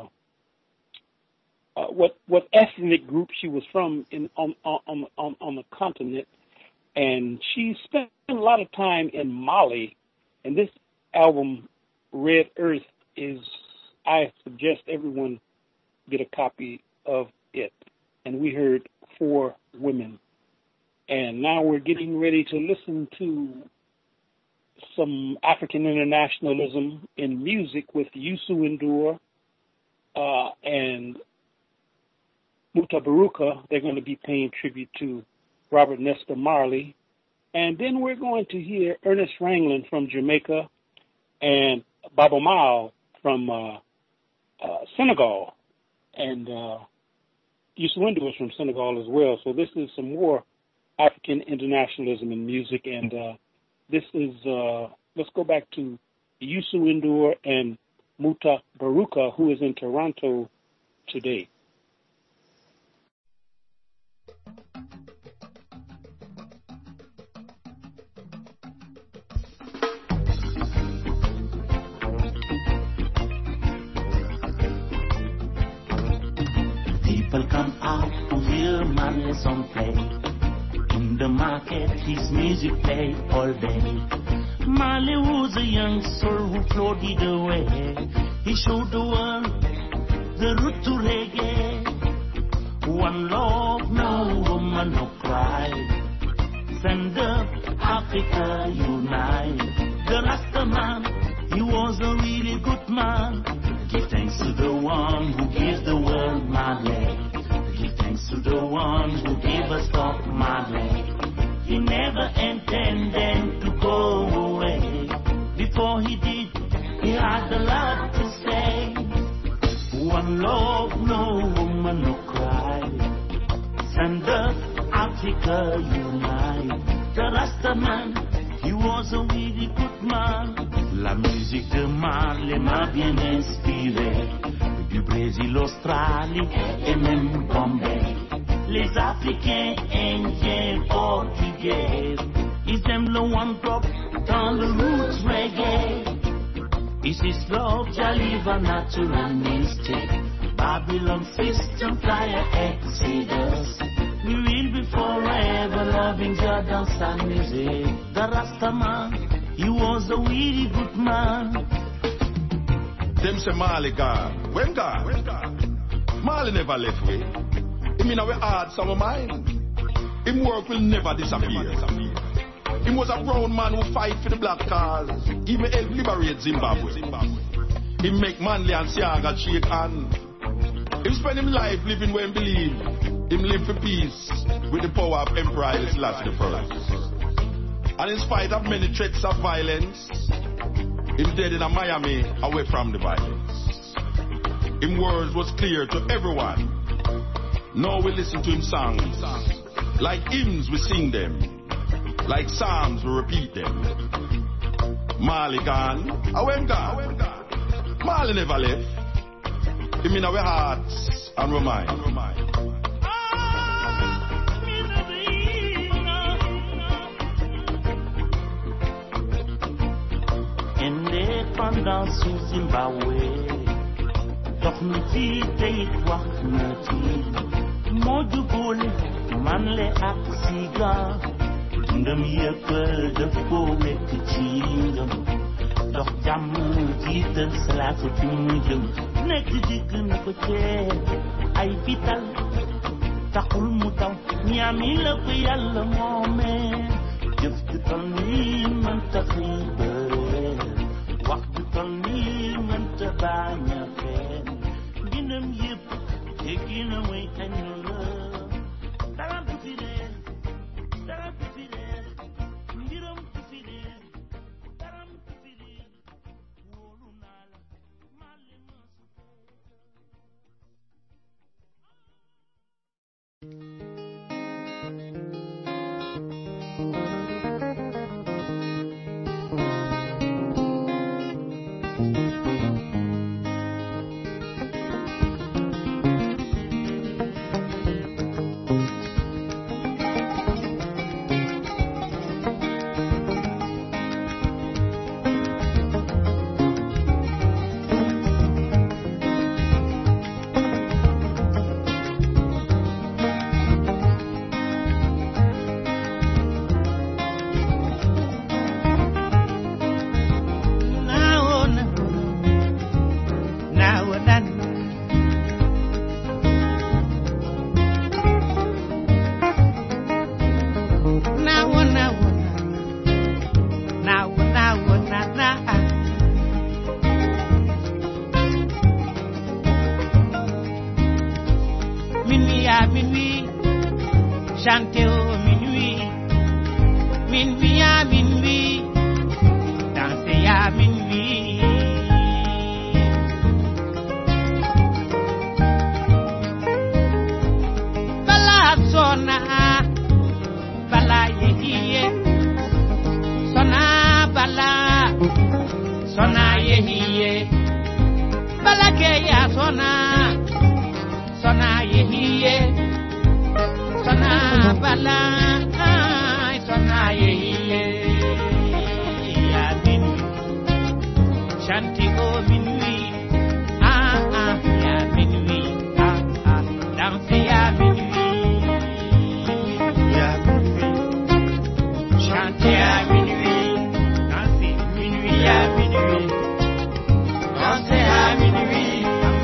what ethnic group she was from on the continent, and she spent a lot of time in Mali. And this album, Red Earth, I suggest everyone get a copy of it. And we heard For Women. And now we're getting ready to listen to some African internationalism in music with Youssou N'Dour and Mutabaruka. They're going to be paying tribute to Robert Nesta Marley. And then we're going to hear Ernest Ranglin from Jamaica and Baba Mal from Senegal. And Youssou N'Dour is from Senegal as well. So this is some more African internationalism in music. And this is, let's go back to Youssou N'Dour and Mutabaruka, who is in Toronto today. People come out to hear my lesson play in the market. market, his music played all day. Marley was a young soul who floated away. He showed the world the route to reggae. One love, no woman, no pride. Stand up, Africa unite. The Rasta man, he was a really good man. Give thanks to the one who gave the world Marley. Give thanks to the one who gave us Bob Marley. He never intended to go away. Before he did, he had a lot to say. One love, no woman, no cry. Stand up, Africa unite. The Rasta man, he was a really good man. La musique de Marley m'a bien inspiré. Du Brésil, Australie et même Bombay. Les Africains, Indiens, Portugais, ils aiment le one drop dans le roots reggae. Is his love, Jaliva, natural mystic. Babylon system, fire, Exodus. We will be forever loving Jordan and music. The Rasta man, he was a really good man. Them say Marley gone. When gone? Marley never left way. Him in our hearts, our mind. Him work will never disappear. He was a brown man who fight for the black cause. He may help liberate Zimbabwe. He make Manley and Siaga shake hand. He spend his life living where he believe. Him live for peace with the power of Emperor Haile Selassie I. And in spite of many threats of violence, him dead in a Miami away from the violence. Him words was clear to everyone. Now we listen to him songs. Like hymns we sing them. Like psalms we repeat them. Marley gone, when gone. Marley never left. Him in our hearts and our mind. Indépendance su Zimbabwe dox na ci tey wax na ci moo jubul Manley ak Siga ndam yëpp daf ko wekk ci ngëm dox jàmm jiital Selassie fi mu jëm nekk digg na ko cee ay fital taxul mu taw ñaami la ko Yàlla moomee jëf ju toll nii mënta xiiba waxtu toll nii mënta bañ a fenn mbindam yëpp teggi na way kañ la dara du fi réer mbiram du fi réer dara du fi réer wóolu naa la Marley ma Chantez au minuit, minuit à minuit, dansez à minuit. Bala sona, bala yehiye, sona bala, sona yehiye, bala keya sona, sona yehiye. Sona bala, sona ye ya minuit, chantez au minuit, ya minuit, dansez à minuit, chanter à minuit, danser minuit à minuit, danser à minuit.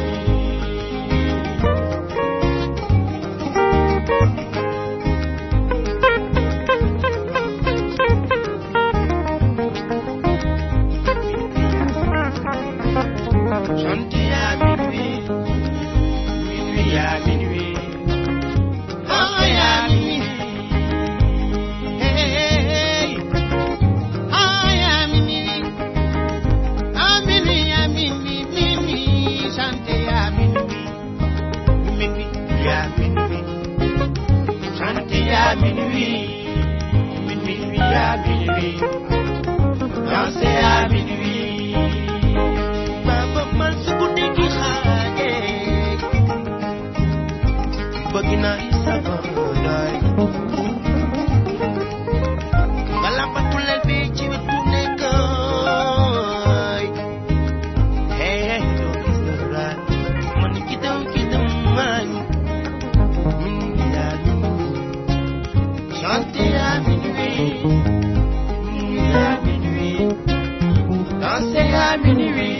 Chanter à minuit, minuit à minuit, danser à minuit. Hey, à minuit, minuit, chanter à minuit, minuit à minuit, chanter à minuit, minuit à minuit, danser à minuit. Bagina isa bagay Malapat tulad bechi with tunekay Hey, don't kiss the rat Manikitang man Miniyani Chante à minuit Minuit à minuit Danser à minuit.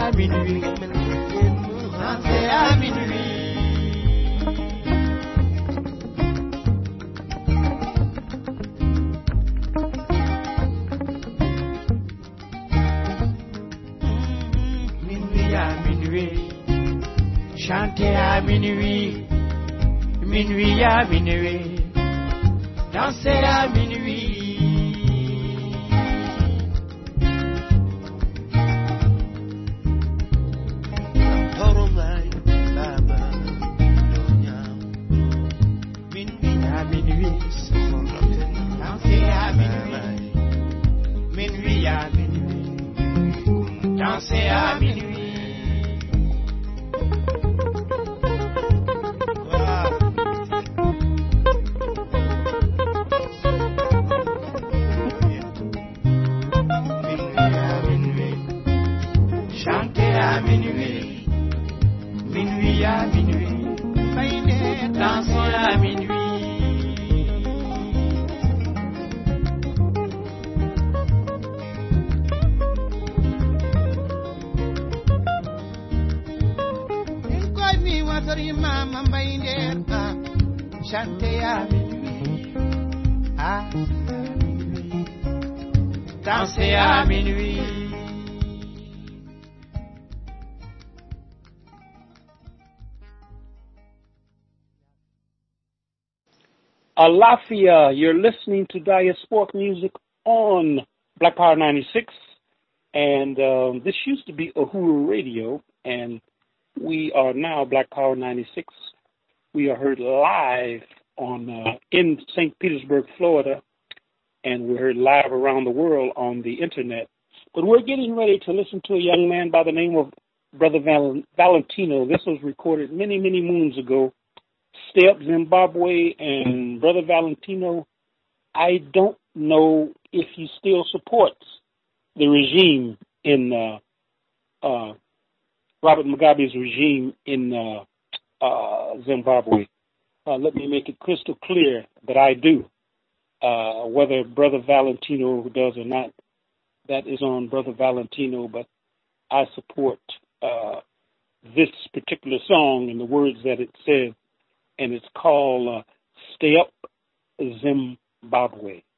à minuit. Danser à minuit. Minuit à minuit. Chanter à minuit. Minuit à minuit. Danser à minuit. Danser à minuit. Chanter à minuit. Minuit à minuit. Danser à minuit. Mama bainde chanter à minuit, à minuit, danser à minuit. Alafia, you're listening to Diasporic Music on Black Power 96, and this used to be Uhuru Radio, and we are now Black Power 96. We are heard live on in St. Petersburg, Florida, and we're heard live around the world on the internet. But we're getting ready to listen to a young man by the name of Brother Valentino. This was recorded many, many moons ago. Stay Up Zimbabwe, and Brother Valentino, I don't know if he still supports the regime in Robert Mugabe's regime in Zimbabwe. Let me make it crystal clear that I do. Whether Brother Valentino does or not, that is on Brother Valentino, but I support this particular song and the words that it says, and it's called Stay Up Zimbabwe.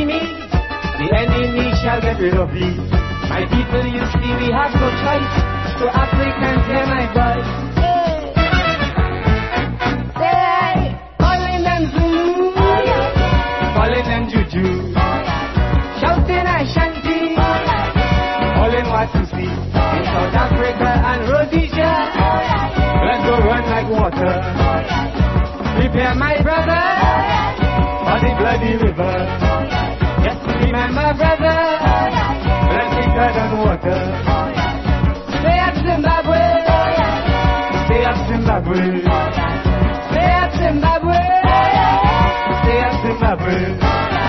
shall get rid of thee. My people, you see, we have no choice. So Africans, hear my voice. Hey, calling them Zulu, calling them Juju, shouting Ashanti, calling Watusi, in South Africa and Rhodesia. Let's go run like water. Prepare my brother for the bloody river. Just remember, brother, let's be blood and water. Stay up Zimbabwe, stay up Zimbabwe, stay up Zimbabwe, stay up Zimbabwe.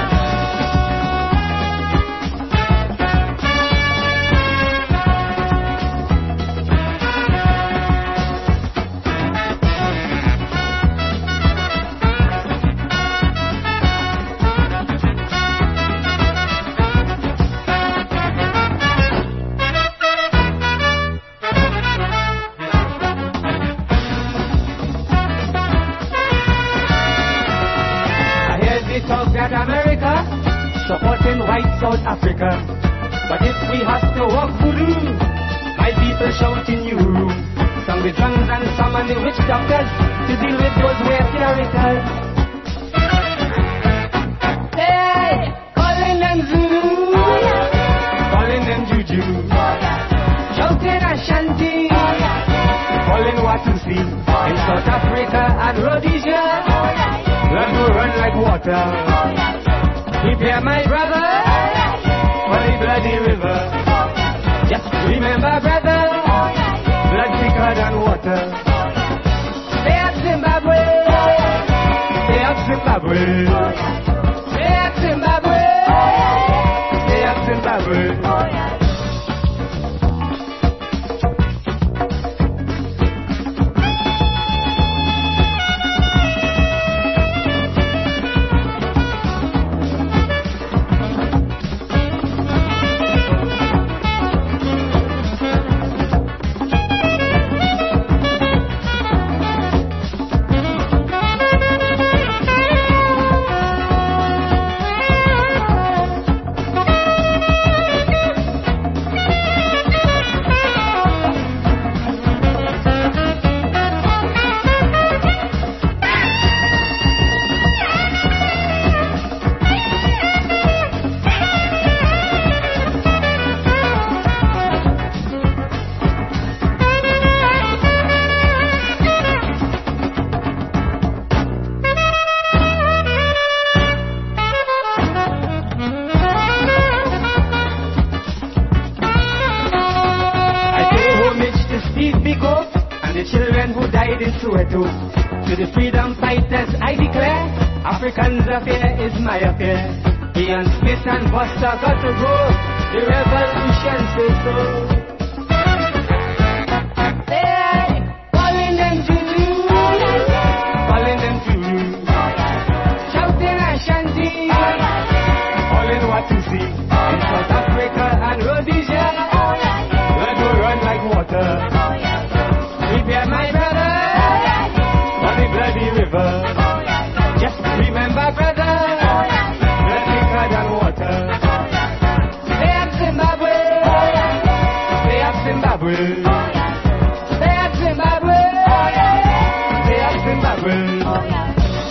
America supporting white South Africa, but if we have to walk voodoo, my people shouting you, some with drums and some on the witch doctors to deal with those weird characters. Hey, calling them Zulu, calling them Juju, shouting Ashanti, calling Watusi in South Africa and Rhodesia. Let go run like water. Prepare my brother for the bloody river. Just remember, brother, blood thicker than water. Stay up Zimbabwe, stay up Zimbabwe, stay up Zimbabwe, stay up Zimbabwe. To the freedom fighters I declare, Africans' affair is my affair. Ian Smith and Buster got to go, the revolution says so. Hey, calling them Juju, calling them Juju, shouting Ashanti, calling Watusi in South Africa and Rhodesia. Let go run like water. Prepare my brother for the bloody river. Just remember, brother, blood thicker than water. Stay up Zimbabwe, stay up Zimbabwe, stay up Zimbabwe, stay up Zimbabwe.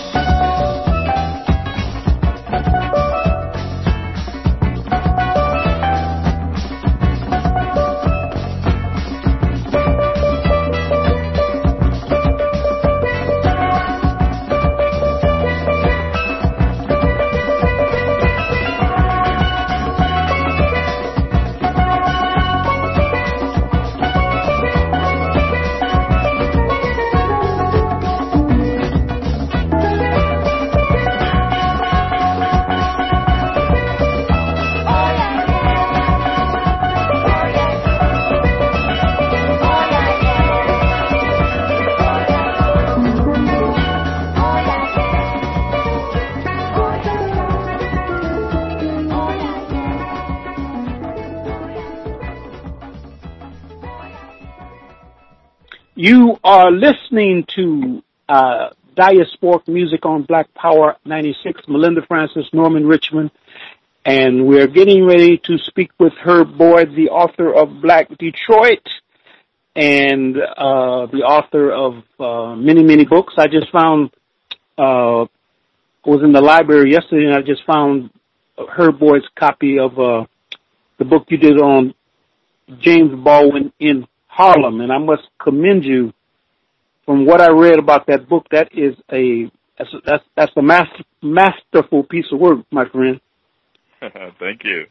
You are listening to Diasporic Music on Black Power 96, Melinda Francis, Norman Richmond, and we're getting ready to speak with Herb Boyd, the author of Black Detroit. and the author of many, many books. I just found, I was in the library yesterday, and I just found Herb Boyd's copy of the book you did on James Baldwin in Harlem, and I must commend you. From what I read about that book, that is that's a masterful piece of work, my friend. Thank you.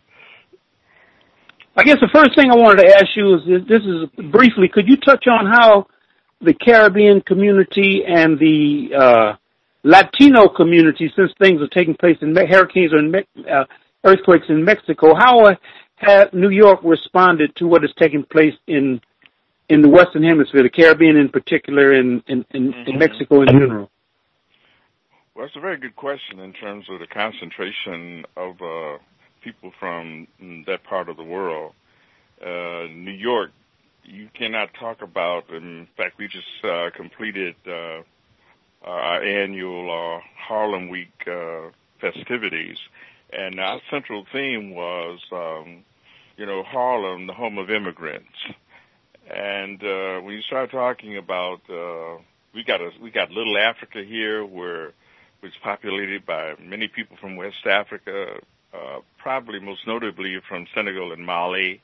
I guess the first thing I wanted to ask you is briefly, could you touch on how the Caribbean community and the Latino community, since things are taking place in hurricanes or earthquakes in Mexico, how has New York responded to what is taking place in the Western Hemisphere, the Caribbean in particular, and in Mexico in general? Well, that's a very good question in terms of the concentration of people from that part of the world. New York, you cannot talk about. In fact, we just completed our annual Harlem Week festivities, and our central theme was, Harlem, the home of immigrants. And when you start talking about, we got Little Africa here, which is populated by many people from West Africa, probably most notably from Senegal and Mali.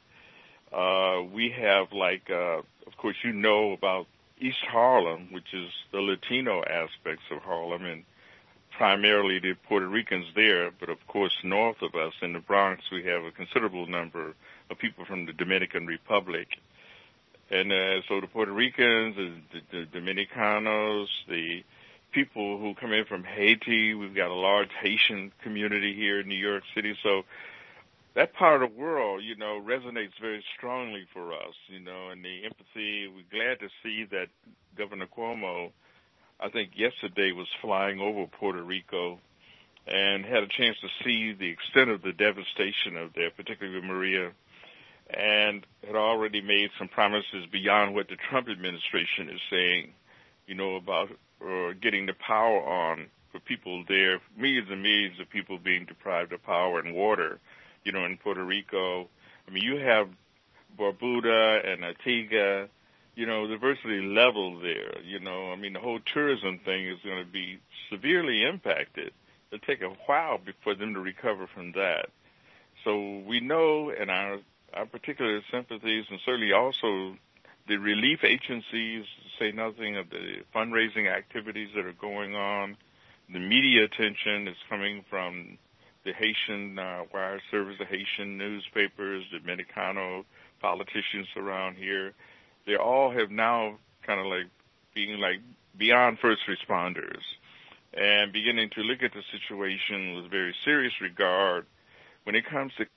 We have, of course, about East Harlem, which is the Latino aspects of Harlem, and primarily the Puerto Ricans there. But, of course, north of us in the Bronx, we have a considerable number of people from the Dominican Republic. And so the Puerto Ricans, the Dominicanos, the people who come in from Haiti, we've got a large Haitian community here in New York City. So that part of the world, resonates very strongly for us, and the empathy. We're glad to see that Governor Cuomo, I think yesterday, was flying over Puerto Rico and had a chance to see the extent of the devastation of there, particularly with Maria, and had already made some promises beyond what the Trump administration is saying, about getting the power on for people there, millions and millions of people being deprived of power and water, in Puerto Rico. I mean, you have Barbuda and Antigua, they're virtually level there, the whole tourism thing is going to be severely impacted. It'll take a while for them to recover from that. So we know, and our particular sympathies, and certainly also the relief agencies, say nothing of the fundraising activities that are going on. The media attention is coming from the Haitian wire service, the Haitian newspapers, the Dominicano politicians around here. They all have now kind of being beyond first responders and beginning to look at the situation with very serious regard when it comes to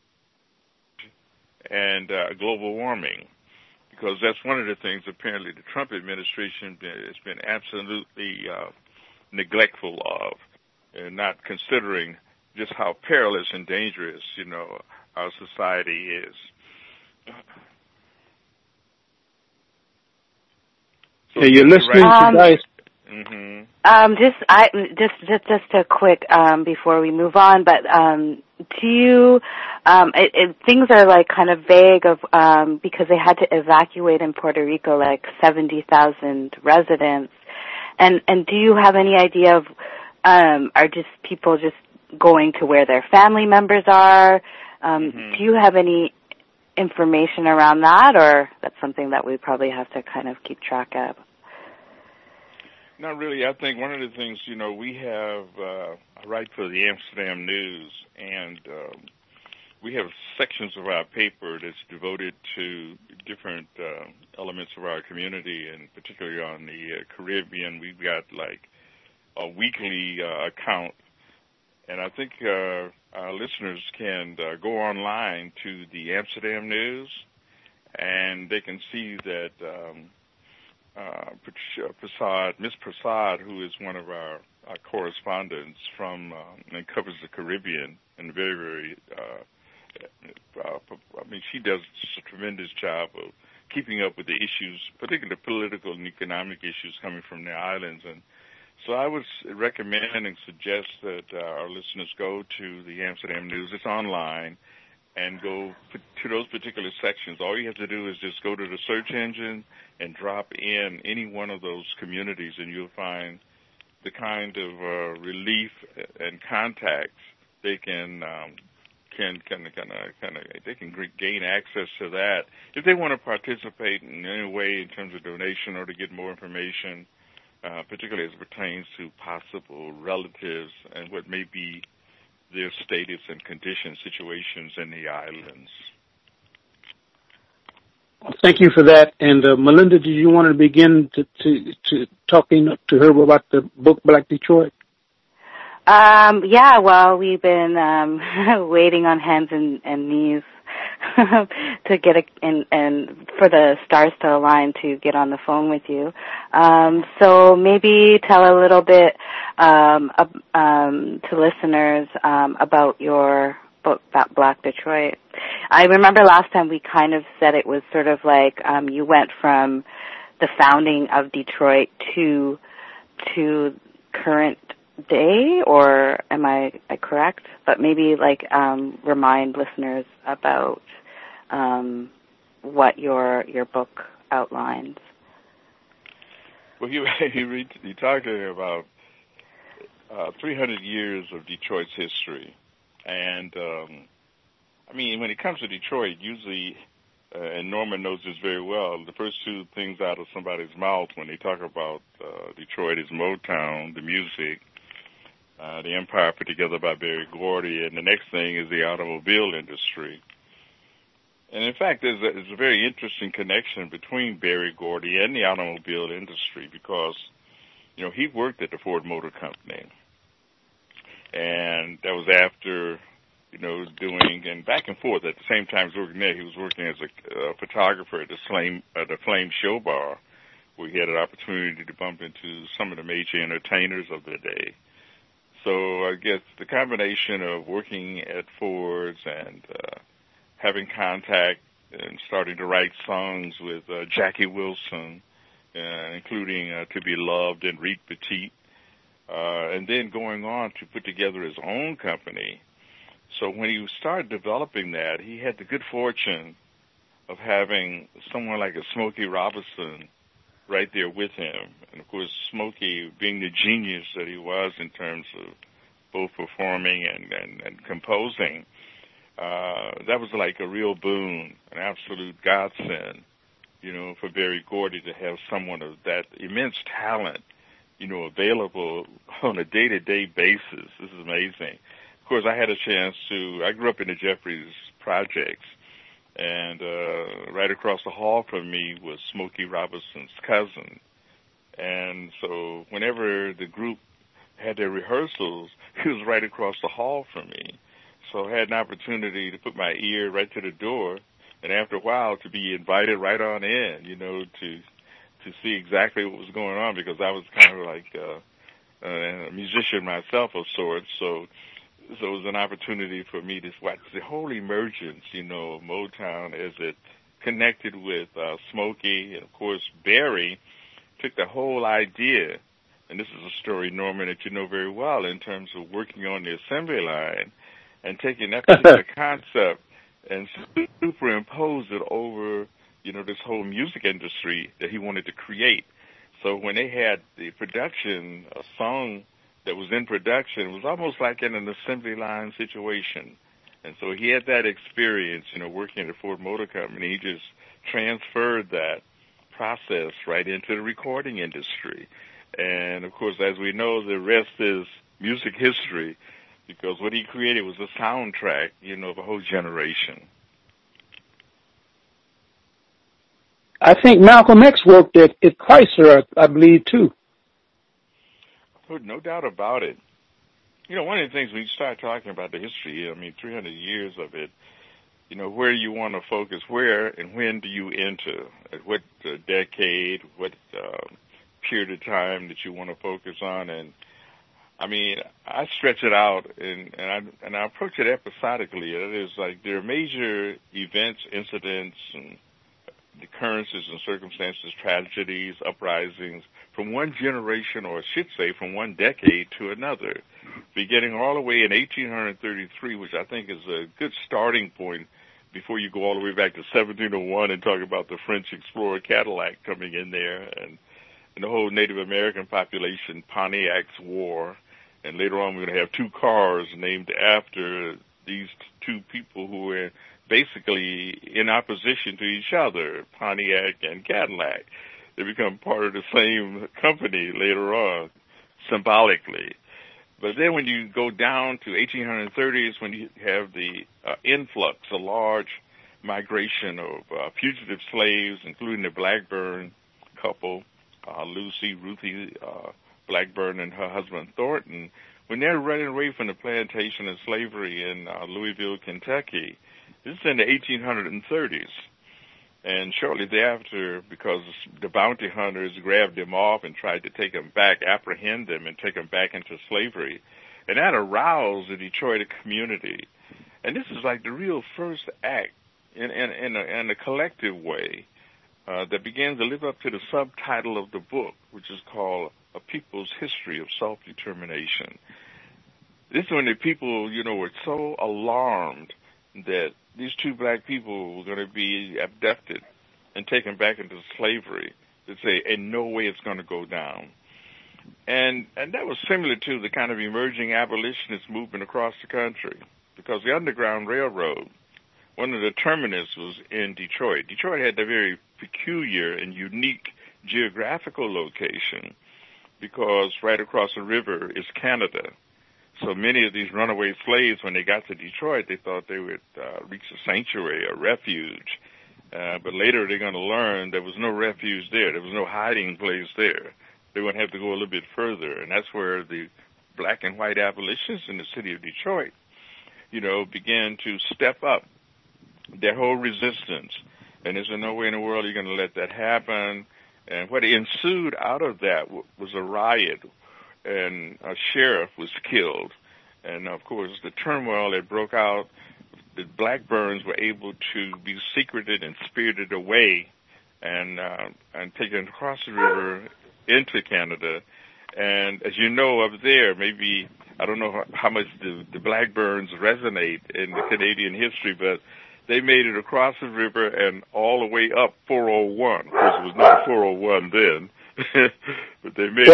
and global warming, because that's one of the things apparently the Trump administration has been absolutely neglectful of, and not considering just how perilous and dangerous, our society is. So you're listening to Dice. Just a quick before we move on, but do you things are kind of vague of because they had to evacuate in Puerto Rico 70,000 residents, and do you have any idea of are just people just going to where their family members are? Do you have any information around that, or that's something that we probably have to kind of keep track of? Not really. I think one of the things, we have, I write for the Amsterdam News, and we have sections of our paper that's devoted to different elements of our community, and particularly on the Caribbean. We've got a weekly account, and I think our listeners can go online to the Amsterdam News, and they can see that Miss Prasad, who is one of our correspondents from and covers the Caribbean, and very, very, she does a tremendous job of keeping up with the issues, particularly political and economic issues coming from the islands. And so I would recommend and suggest that our listeners go to the Amsterdam News. It's online, and go to those particular sections. All you have to do is just go to the search engine and drop in any one of those communities, and you'll find the kind of relief and contacts they can gain access to that if they want to participate in any way in terms of donation or to get more information, particularly as it pertains to possible relatives and what may be their status and condition situations in the islands. Thank you for that. And Melinda, do you want to begin to talking to her about the book Black Detroit? Yeah, well, we've been waiting on hands and knees to get and for the stars to align to get on the phone with you. So maybe tell a little bit to listeners about your book, Black Detroit. I remember last time we kind of said it was sort of like you went from the founding of Detroit to current day, or am I correct? But maybe remind listeners about what your book outlines. Well, you talked about 300 years of Detroit's history, and I mean, when it comes to Detroit, usually, and Norman knows this very well, the first two things out of somebody's mouth when they talk about Detroit is Motown, the music, the empire put together by Berry Gordy, and the next thing is the automobile industry. And in fact, there's a very interesting connection between Berry Gordy and the automobile industry because, you know, he worked at the Ford Motor Company. And that was after, you know, doing, and back and forth at the same time he was working there, he was working as a photographer at the Flame Show Bar, where he had an opportunity to bump into some of the major entertainers of the day. So I guess the combination of working at Ford's and having contact and starting to write songs with Jackie Wilson, including To Be Loved and Reed Petit, and then going on to put together his own company. So when he started developing that, he had the good fortune of having someone like a Smokey Robinson right there with him. And, of course, Smokey, being the genius that he was in terms of both performing and composing, that was like a real boon, an absolute godsend, you know, for Berry Gordy to have someone of that immense talent, you know, available on a day-to-day basis. This is amazing. Of course, I had a chance I grew up in the Jeffries Projects, and right across the hall from me was Smokey Robinson's cousin. And so whenever the group had their rehearsals, he was right across the hall from me. So I had an opportunity to put my ear right to the door, and after a while to be invited right on in, you know, to see exactly what was going on, because I was kind of like a musician myself of sorts. So it was an opportunity for me to watch the whole emergence, you know, of Motown as it connected with Smokey. And, of course, Berry took the whole idea, and this is a story, Norman, that you know very well in terms of working on the assembly line and taking that particular concept and superimpose it over, you know, this whole music industry that he wanted to create. So when they had the production, a song that was in production, it was almost like in an assembly line situation. And so he had that experience, you know, working at the Ford Motor Company. He just transferred that process right into the recording industry. And, of course, as we know, the rest is music history, because what he created was a soundtrack, you know, of a whole generation. I think Malcolm X worked at Chrysler, I believe, too. No doubt about it. You know, one of the things when you start talking about the history, I mean, 300 years of it, you know, where you want to focus, where and when do you enter, at what decade, what period of time that you want to focus on. And, I mean, I stretch it out and I approach it episodically. It is like there are major events, incidents, and occurrences and circumstances, tragedies, uprisings, from one generation, or I should say from one decade to another, beginning all the way in 1833, which I think is a good starting point before you go all the way back to 1701 and talk about the French explorer Cadillac coming in there, and the whole Native American population, Pontiac's War, and later on we're going to have two cars named after these two people who were basically in opposition to each other, Pontiac and Cadillac. They become part of the same company later on, symbolically. But then when you go down to 1830s, when you have the influx, a large migration of fugitive slaves, including the Blackburn couple, Ruthie Blackburn and her husband Thornton, when they're running away from the plantation and slavery in Louisville, Kentucky. This is in the 1830s. And shortly thereafter, because the bounty hunters grabbed them off and tried to take them back, apprehend them, and take them back into slavery, and that aroused the Detroit community. And this is like the real first act in a collective way that begins to live up to the subtitle of the book, which is called A People's History of Self-Determination. This is when the people, were so alarmed that these two black people were going to be abducted and taken back into slavery, to say, in no way it's going to go down. And that was similar to the kind of emerging abolitionist movement across the country, because the Underground Railroad, one of the terminus was in Detroit. Detroit had a very peculiar and unique geographical location because right across the river is Canada. So many of these runaway slaves, when they got to Detroit, they thought they would reach a sanctuary, a refuge. But later they're going to learn there was no refuge there. There was no hiding place there. They would have to go a little bit further. And that's where the black and white abolitionists in the city of Detroit, began to step up their whole resistance. And there's no way in the world you're going to let that happen. And what ensued out of that was a riot, and a sheriff was killed. And, of course, the turmoil that broke out, the Blackburns were able to be secreted and spirited away and taken across the river into Canada. And as you know, up there, maybe, I don't know how much the Blackburns resonate in the Canadian history, but they made it across the river and all the way up 401. Of course, it was not 401 then. But they made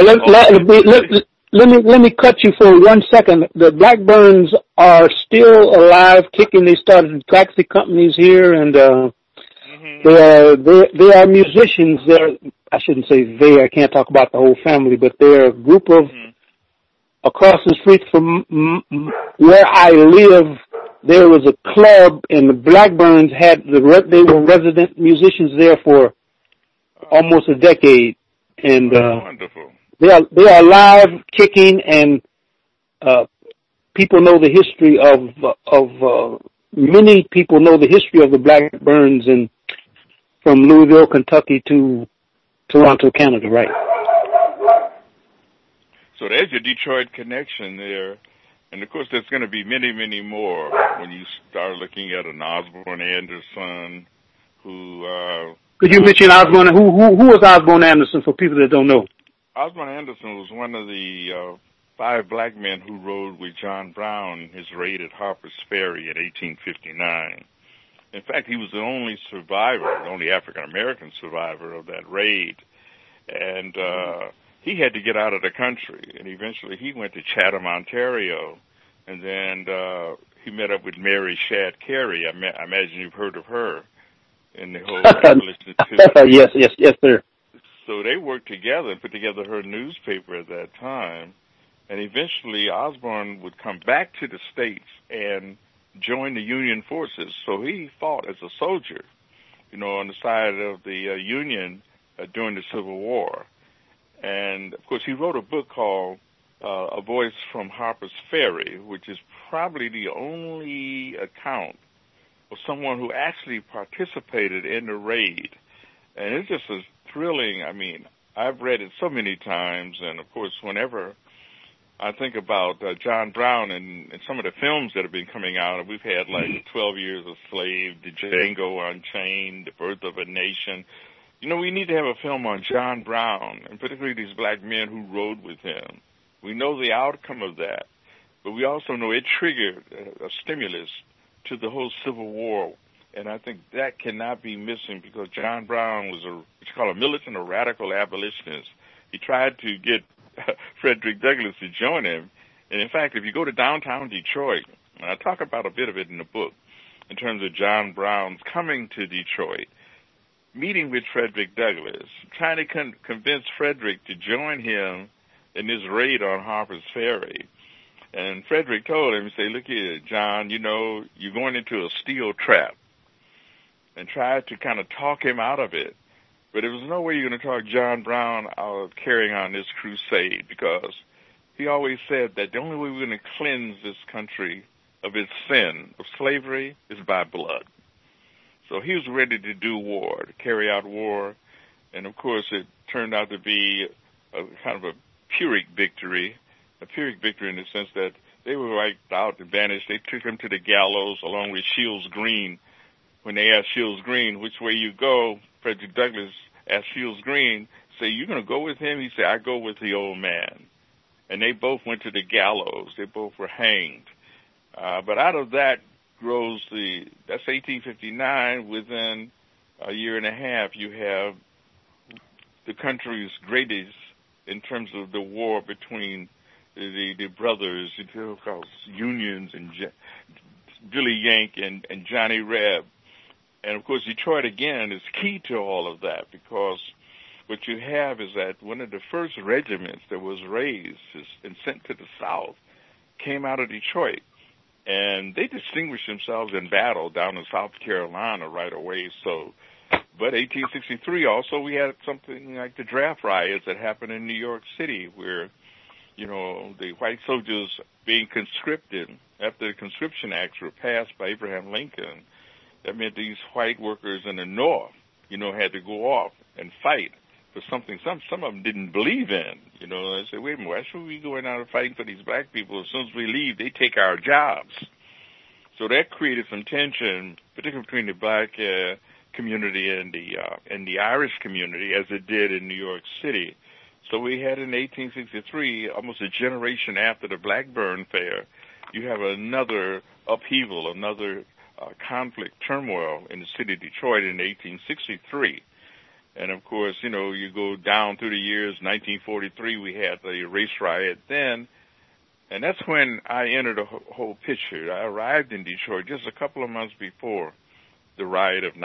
let me cut you for 1 second. The Blackburns are still alive, kicking. They started taxi companies here, and they are musicians. I shouldn't say they. I can't talk about the whole family, but they're a group of across the street from where I live. There was a club, and the Blackburns they were resident musicians there for almost a decade. And wonderful. They are alive, kicking, and people know the history of many people know the history of the Blackburns, and from Louisville, Kentucky to Toronto, Canada, right? So there's your Detroit connection there, and of course there's going to be many, many more when you start looking at an Osborne Anderson, who. Could you mention Osborne? Who was Osborne Anderson for people that don't know? Osborne Anderson was one of the 5 black men who rode with John Brown in his raid at Harper's Ferry in 1859. In fact, he was the only survivor, the only African-American survivor of that raid. And he had to get out of the country, and eventually he went to Chatham, Ontario. And then he met up with Mary Shadd Cary. I imagine you've heard of her. In the whole yes, sir. So they worked together and put together her newspaper at that time, and eventually Osborne would come back to the States and join the Union forces. So he fought as a soldier, on the side of the Union during the Civil War. And, of course, he wrote a book called A Voice from Harper's Ferry, which is probably the only account of someone who actually participated in the raid. And it's just a thrilling, I've read it so many times, and of course, whenever I think about John Brown and some of the films that have been coming out. We've had like 12 Years a Slave, The Django Unchained, The Birth of a Nation. You know, we need to have a film on John Brown, and particularly these black men who rode with him. We know the outcome of that, but we also know it triggered a stimulus to the whole Civil War. And I think that cannot be missing because John Brown was what you call a militant or radical abolitionist. He tried to get Frederick Douglass to join him. And in fact, if you go to downtown Detroit, and I talk about a bit of it in the book, in terms of John Brown's coming to Detroit, meeting with Frederick Douglass, trying to convince Frederick to join him in this raid on Harper's Ferry. And Frederick told him, he said, look here, John, you know, you're going into a steel trap. And tried to kind of talk him out of it. But there was no way you're going to talk John Brown out of carrying on this crusade because he always said that the only way we're going to cleanse this country of its sin of slavery is by blood. So he was ready to do war, to carry out war. And, of course, it turned out to be a kind of a Pyrrhic victory in the sense that they were wiped out and banished. They took him to the gallows along with Shields Green. When they asked Shields Green which way you go, Frederick Douglass asked Shields Green, say, you going to go with him? He said, I go with the old man. And they both went to the gallows. They both were hanged. But out of that grows that's 1859. Within a year and a half, you have the country's greatest in terms of the war between the brothers, Unions and Billy Yank and Johnny Reb. And, of course, Detroit, again, is key to all of that because what you have is that one of the first regiments that was raised and sent to the South came out of Detroit. And they distinguished themselves in battle down in South Carolina right away. But 1863 also, we had something like the draft riots that happened in New York City where, you know, the white soldiers being conscripted after the Conscription Acts were passed by Abraham Lincoln. That meant these white workers in the North, you know, had to go off and fight for something some of them didn't believe in. You know, they said, wait a minute, why should we be going out and fighting for these black people? As soon as we leave, they take our jobs. So that created some tension, particularly between the black community and the Irish community, as it did in New York City. So we had in 1863, almost a generation after the Blackburn Fair, you have another upheaval, another conflict, turmoil in the city of Detroit in 1863. And, of course, you know, you go down through the years, 1943, we had the race riot then. And that's when I entered the whole picture. I arrived in Detroit just a couple of months before the riot of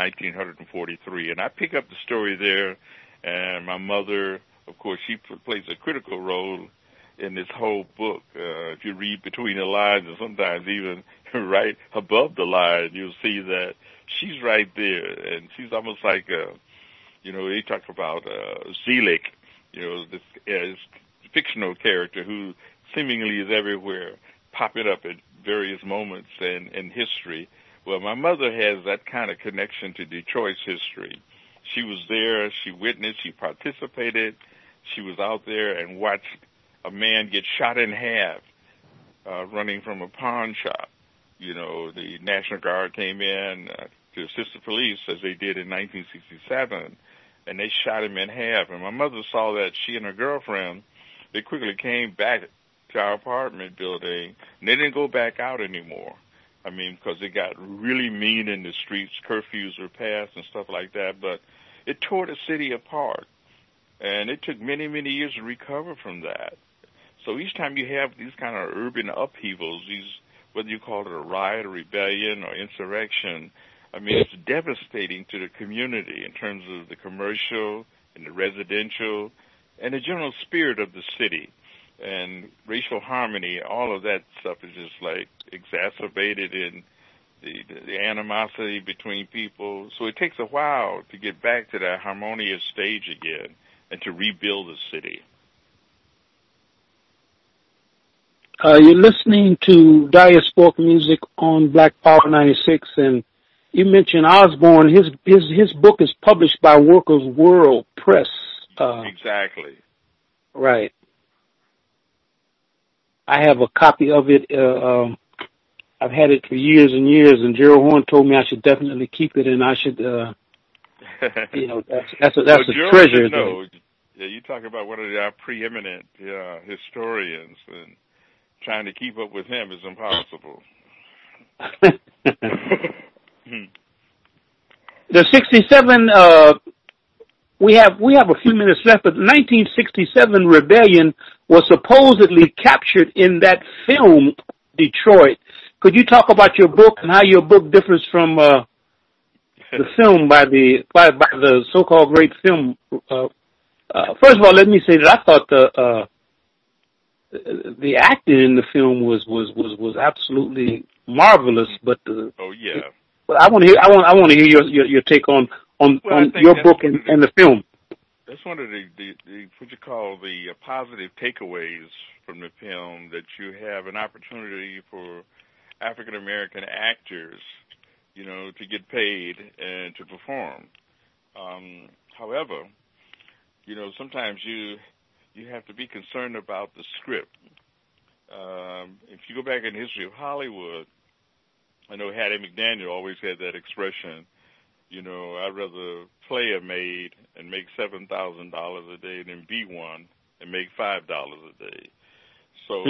1943. And I pick up the story there. And my mother, of course, she plays a critical role in this whole book. If you read between the lines and sometimes even right above the line, you'll see that she's right there. And she's almost like, you know, they talk about Zelig, you know, this fictional character who seemingly is everywhere, popping up at various moments in history. Well, my mother has that kind of connection to Detroit's history. She was there, she witnessed, she participated, she was out there and watched a man get shot in half running from a pawn shop. You know, the National Guard came in to assist the police, as they did in 1967, and they shot him in half. And my mother saw that. She and her girlfriend, they quickly came back to our apartment building, and they didn't go back out anymore. I mean, because it got really mean in the streets, curfews were passed and stuff like that, but it tore the city apart. And it took many, many years to recover from that. So each time you have these kind of urban upheavals, these, whether you call it a riot, a rebellion, or insurrection, I mean, it's devastating to the community in terms of the commercial and the residential and the general spirit of the city. And racial harmony, all of that stuff is just like exacerbated in the animosity between people. So it takes a while to get back to that harmonious stage again and to rebuild the city. You're listening to Diasporic Music on Black Power 96, and you mentioned Osborne. His book is published by Workers' World Press. Exactly. Right. I have a copy of it. I've had it for years and years, and Gerald Horne told me I should definitely keep it, and I should, that's a treasure. No, yeah, you talk about one of our preeminent historians, and trying to keep up with him is impossible. The 67. We have a few minutes left, but the 1967 rebellion was supposedly captured in that film, Detroit. Could you talk about your book and how your book differs from the film by the so-called great film? First of all, let me say that I thought the acting in the film was absolutely marvelous. But But I want to hear your take on your book and the film. That's one of the what you call the positive takeaways from the film, that you have an opportunity for African American actors, to get paid and to perform. However, sometimes you have to be concerned about the script. If you go back in the history of Hollywood, I know Hattie McDaniel always had that expression, I'd rather play a maid and make $7,000 a day than be one and make $5 a day. So,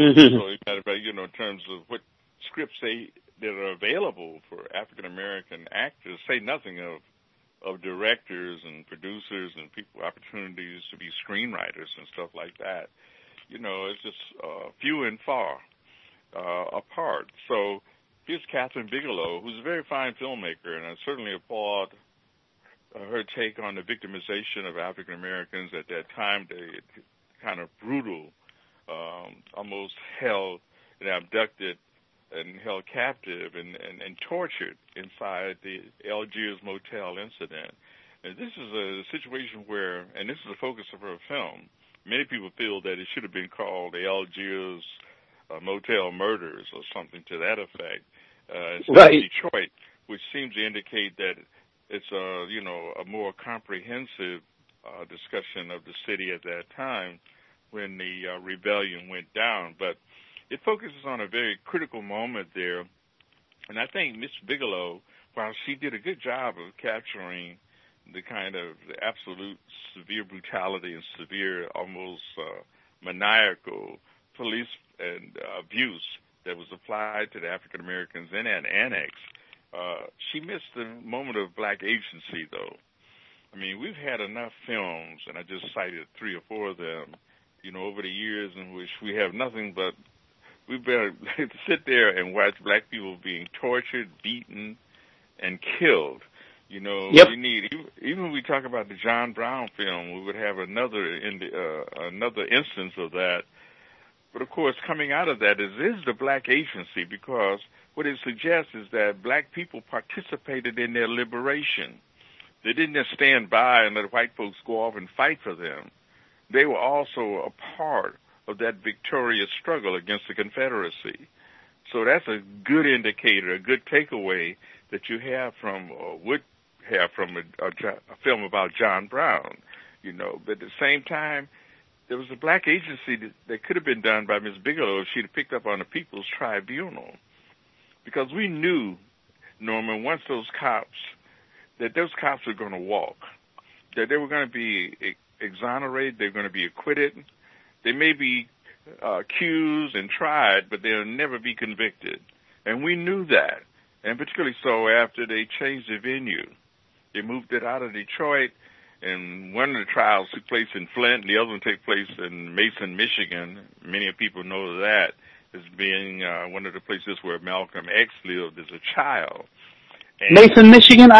in terms of what scripts that are available for African American actors, say nothing of directors and producers and people, opportunities to be screenwriters and stuff like that. It's just few and far apart. So here's Kathryn Bigelow, who's a very fine filmmaker, and I certainly applaud her take on the victimization of African Americans at that time. They kind of brutal, almost held and abducted and held captive and tortured inside the Algiers Motel incident. And this is a situation where, and this is the focus of her film, many people feel that it should have been called the Algiers Motel Murders or something to that effect, instead of Detroit, which seems to indicate that it's a more comprehensive discussion of the city at that time when the rebellion went down. But it focuses on a very critical moment there, and I think Miss Bigelow, while she did a good job of capturing the kind of the absolute severe brutality and severe, almost maniacal police and abuse that was applied to the African Americans in that annex, she missed the moment of black agency, though. I mean, we've had enough films, and I just cited 3 or 4 of them, over the years, in which we have nothing but, we better sit there and watch black people being tortured, beaten, and killed. We need, even when we talk about the John Brown film, we would have another instance of that. But, of course, coming out of that is the black agency, because what it suggests is that black people participated in their liberation. They didn't just stand by and let white folks go off and fight for them. They were also a part of that victorious struggle against the Confederacy. So that's a good indicator, a good takeaway that you have from, would have from a film about John Brown, But at the same time, there was a black agency that could have been done by Ms. Bigelow if she'd have picked up on the People's Tribunal. Because we knew, Norman, once those cops were going to walk, that they were going to be exonerated, they were going to be acquitted. They may be accused and tried, but they'll never be convicted. And we knew that, and particularly so after they changed the venue. They moved it out of Detroit, and one of the trials took place in Flint, and the other one took place in Mason, Michigan. Many people know that as being one of the places where Malcolm X lived as a child. And Mason, Michigan.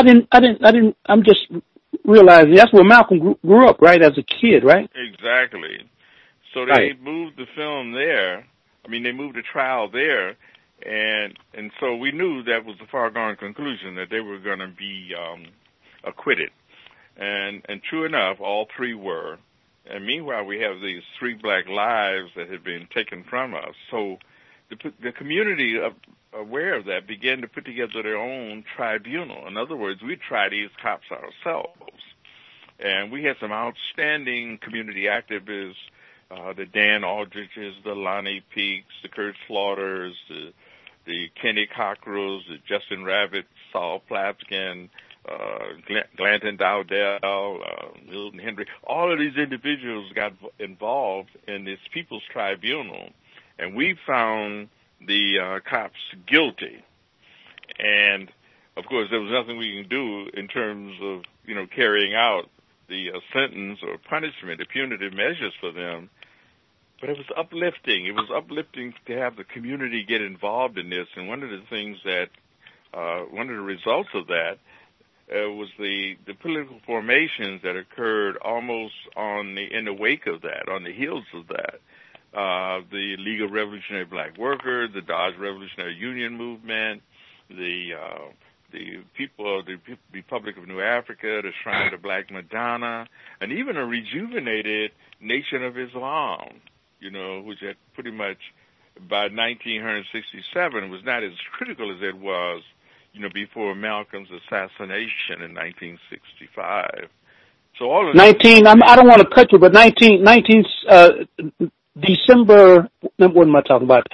I'm just realizing that's where Malcolm grew up, right, as a kid, right? Exactly. So they moved the film there. They moved the trial there, and so we knew that was a foregone conclusion that they were going to be acquitted. And true enough, all 3 were. And meanwhile, we have these 3 black lives that had been taken from us. So the community, aware of that, began to put together their own tribunal. In other words, we tried these cops ourselves. And we had some outstanding community activists the Dan Aldriches, the Lonnie Peaks, the Kurt Slaughters, the Kenny Cockrells, the Justin Rabbit, Saul Plapskin, Glanton Dowdell, Milton Henry. All of these individuals got involved in this People's Tribunal, and we found the cops guilty. And, of course, there was nothing we can do in terms of, carrying out the sentence or punishment, the punitive measures for them. But it was uplifting. It was uplifting to have the community get involved in this. And one of the things that, one of the results of that was the political formations that occurred almost in the wake of that, on the heels of that. The League of Revolutionary Black Workers, the Dodge Revolutionary Union Movement, the people of the Republic of New Africa, the Shrine of the Black Madonna, and even a rejuvenated Nation of Islam, which had pretty much by 1967 was not as critical as it was, before Malcolm's assassination in 1965. So all of I don't want to cut you, but December, what am I talking about?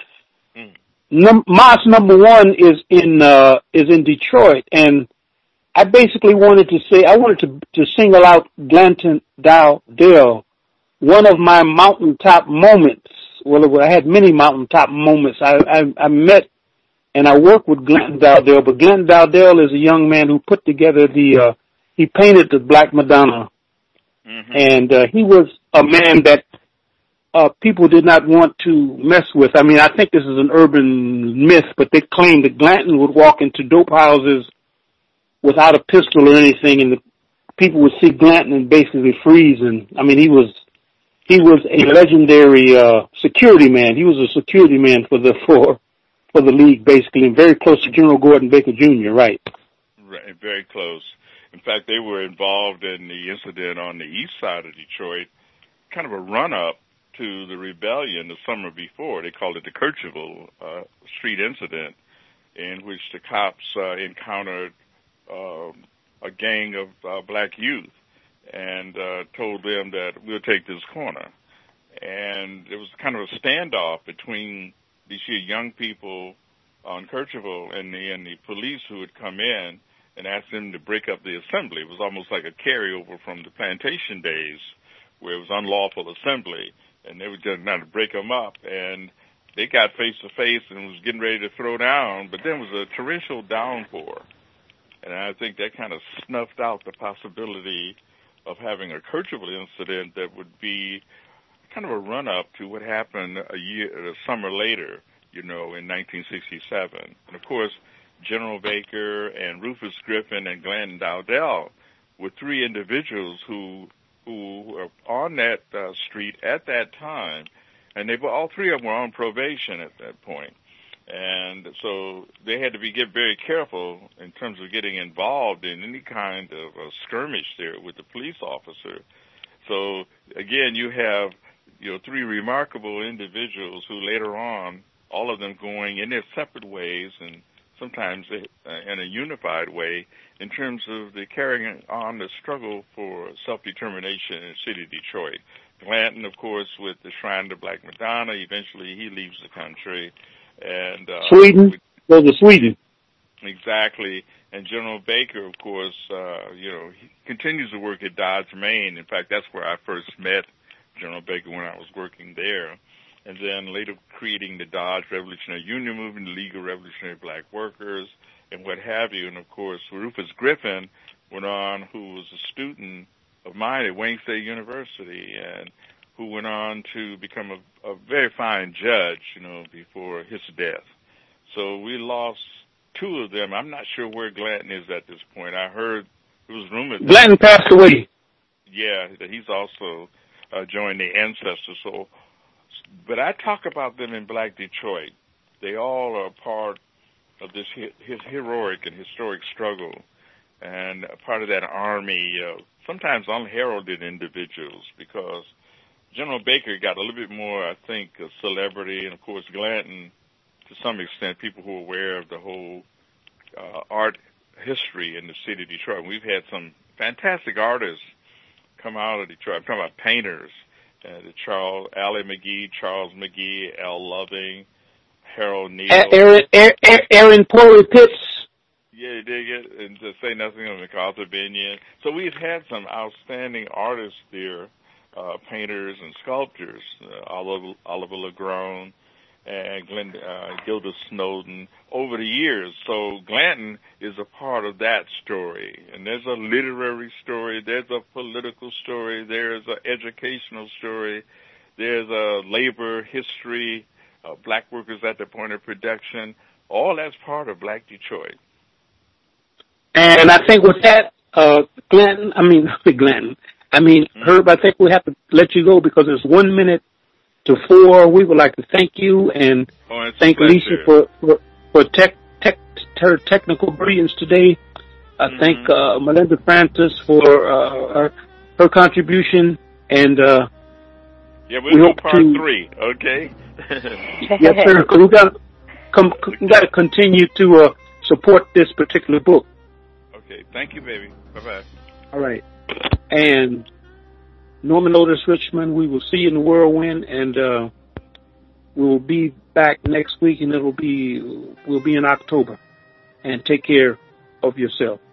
Mosque number 1 is in Detroit, and I basically wanted to single out Glanton Dowdell, one of my mountaintop moments. Well, I had many mountaintop moments. I met and I worked with Glanton Dowdell, but Glanton Dowdell is a young man who put together he painted the Black Madonna, and he was a man that people did not want to mess with. I mean, I think this is an urban myth, but they claim that Glanton would walk into dope houses without a pistol or anything, and the people would see Glanton and basically freeze. And I mean, he was a legendary security man. He was a security man for the league, basically, and very close to General Gordon Baker Jr. Right. Right, very close. In fact, they were involved in the incident on the east side of Detroit, kind of a run-up to the rebellion the summer before. They called it the Kercheval Street incident, in which the cops encountered a gang of black youth and told them that we'll take this corner. And it was kind of a standoff between these young people on Kercheval and the police who had come in and asked them to break up the assembly. It was almost like a carryover from the plantation days where it was unlawful assembly, and they were just trying to break them up. And they got face to face and was getting ready to throw down, but then was a torrential downpour. And I think that kind of snuffed out the possibility of having a Kercheval incident that would be kind of a run-up to what happened a summer later, in 1967. And, of course, General Baker and Rufus Griffin and Glanton Dowdell were three individuals who were on that street at that time, and all three of them were on probation at that point. And so they had to get very careful in terms of getting involved in any kind of a skirmish there with the police officer. So, again, you have three remarkable individuals who later on, all of them going in their separate ways and sometimes in a unified way in terms of the carrying on the struggle for self-determination in the city of Detroit. Glanton, of course, with the Shrine of the Black Madonna, eventually he leaves the country. And Sweden? Go to Sweden. Exactly. And General Baker, of course, he continues to work at Dodge, Maine. In fact, that's where I first met General Baker when I was working there. And then later creating the Dodge Revolutionary Union Movement, the League of Revolutionary Black Workers, and what have you. And, of course, Rufus Griffin went on, who was a student of mine at Wayne State University, and who went on to become a very fine judge, before his death. So we lost two of them. I'm not sure where Glanton is at this point. I heard it was rumored that Glanton passed away. Yeah, that he's also joined the ancestors. So, but I talk about them in Black Detroit. They all are part of this his heroic and historic struggle, and part of that army of sometimes unheralded individuals, because General Baker got a little bit more, I think, celebrity, and of course Glanton, to some extent, people who are aware of the whole art history in the city of Detroit. We've had some fantastic artists come out of Detroit. I'm talking about painters Allie McGee, Charles McGee, Al Loving, Harold Neal. Aaron Porter Pitts. Yeah, you dig it? And to say nothing of MacArthur Binion. So we've had some outstanding artists there, painters and sculptors, Oliver Legrone and Gilda Snowden over the years. So Glanton is a part of that story. And there's a literary story, there's a political story, there's an educational story, there's a labor history, black workers at the point of production. All that's part of Black Detroit. And I think with that, Herb, I think we have to let you go because it's 1 minute to 4. We would like to thank you and thank Lisa for her technical brilliance today. I thank Melinda Francis for her contribution, and we'll do part 3, okay? Yes, sir. Because we got to continue to support this particular book. Okay, thank you, baby. Bye-bye. All right. And Norman Otis Richmond, we will see you in the whirlwind, and we will be back next week, and we'll be in October. And take care of yourself.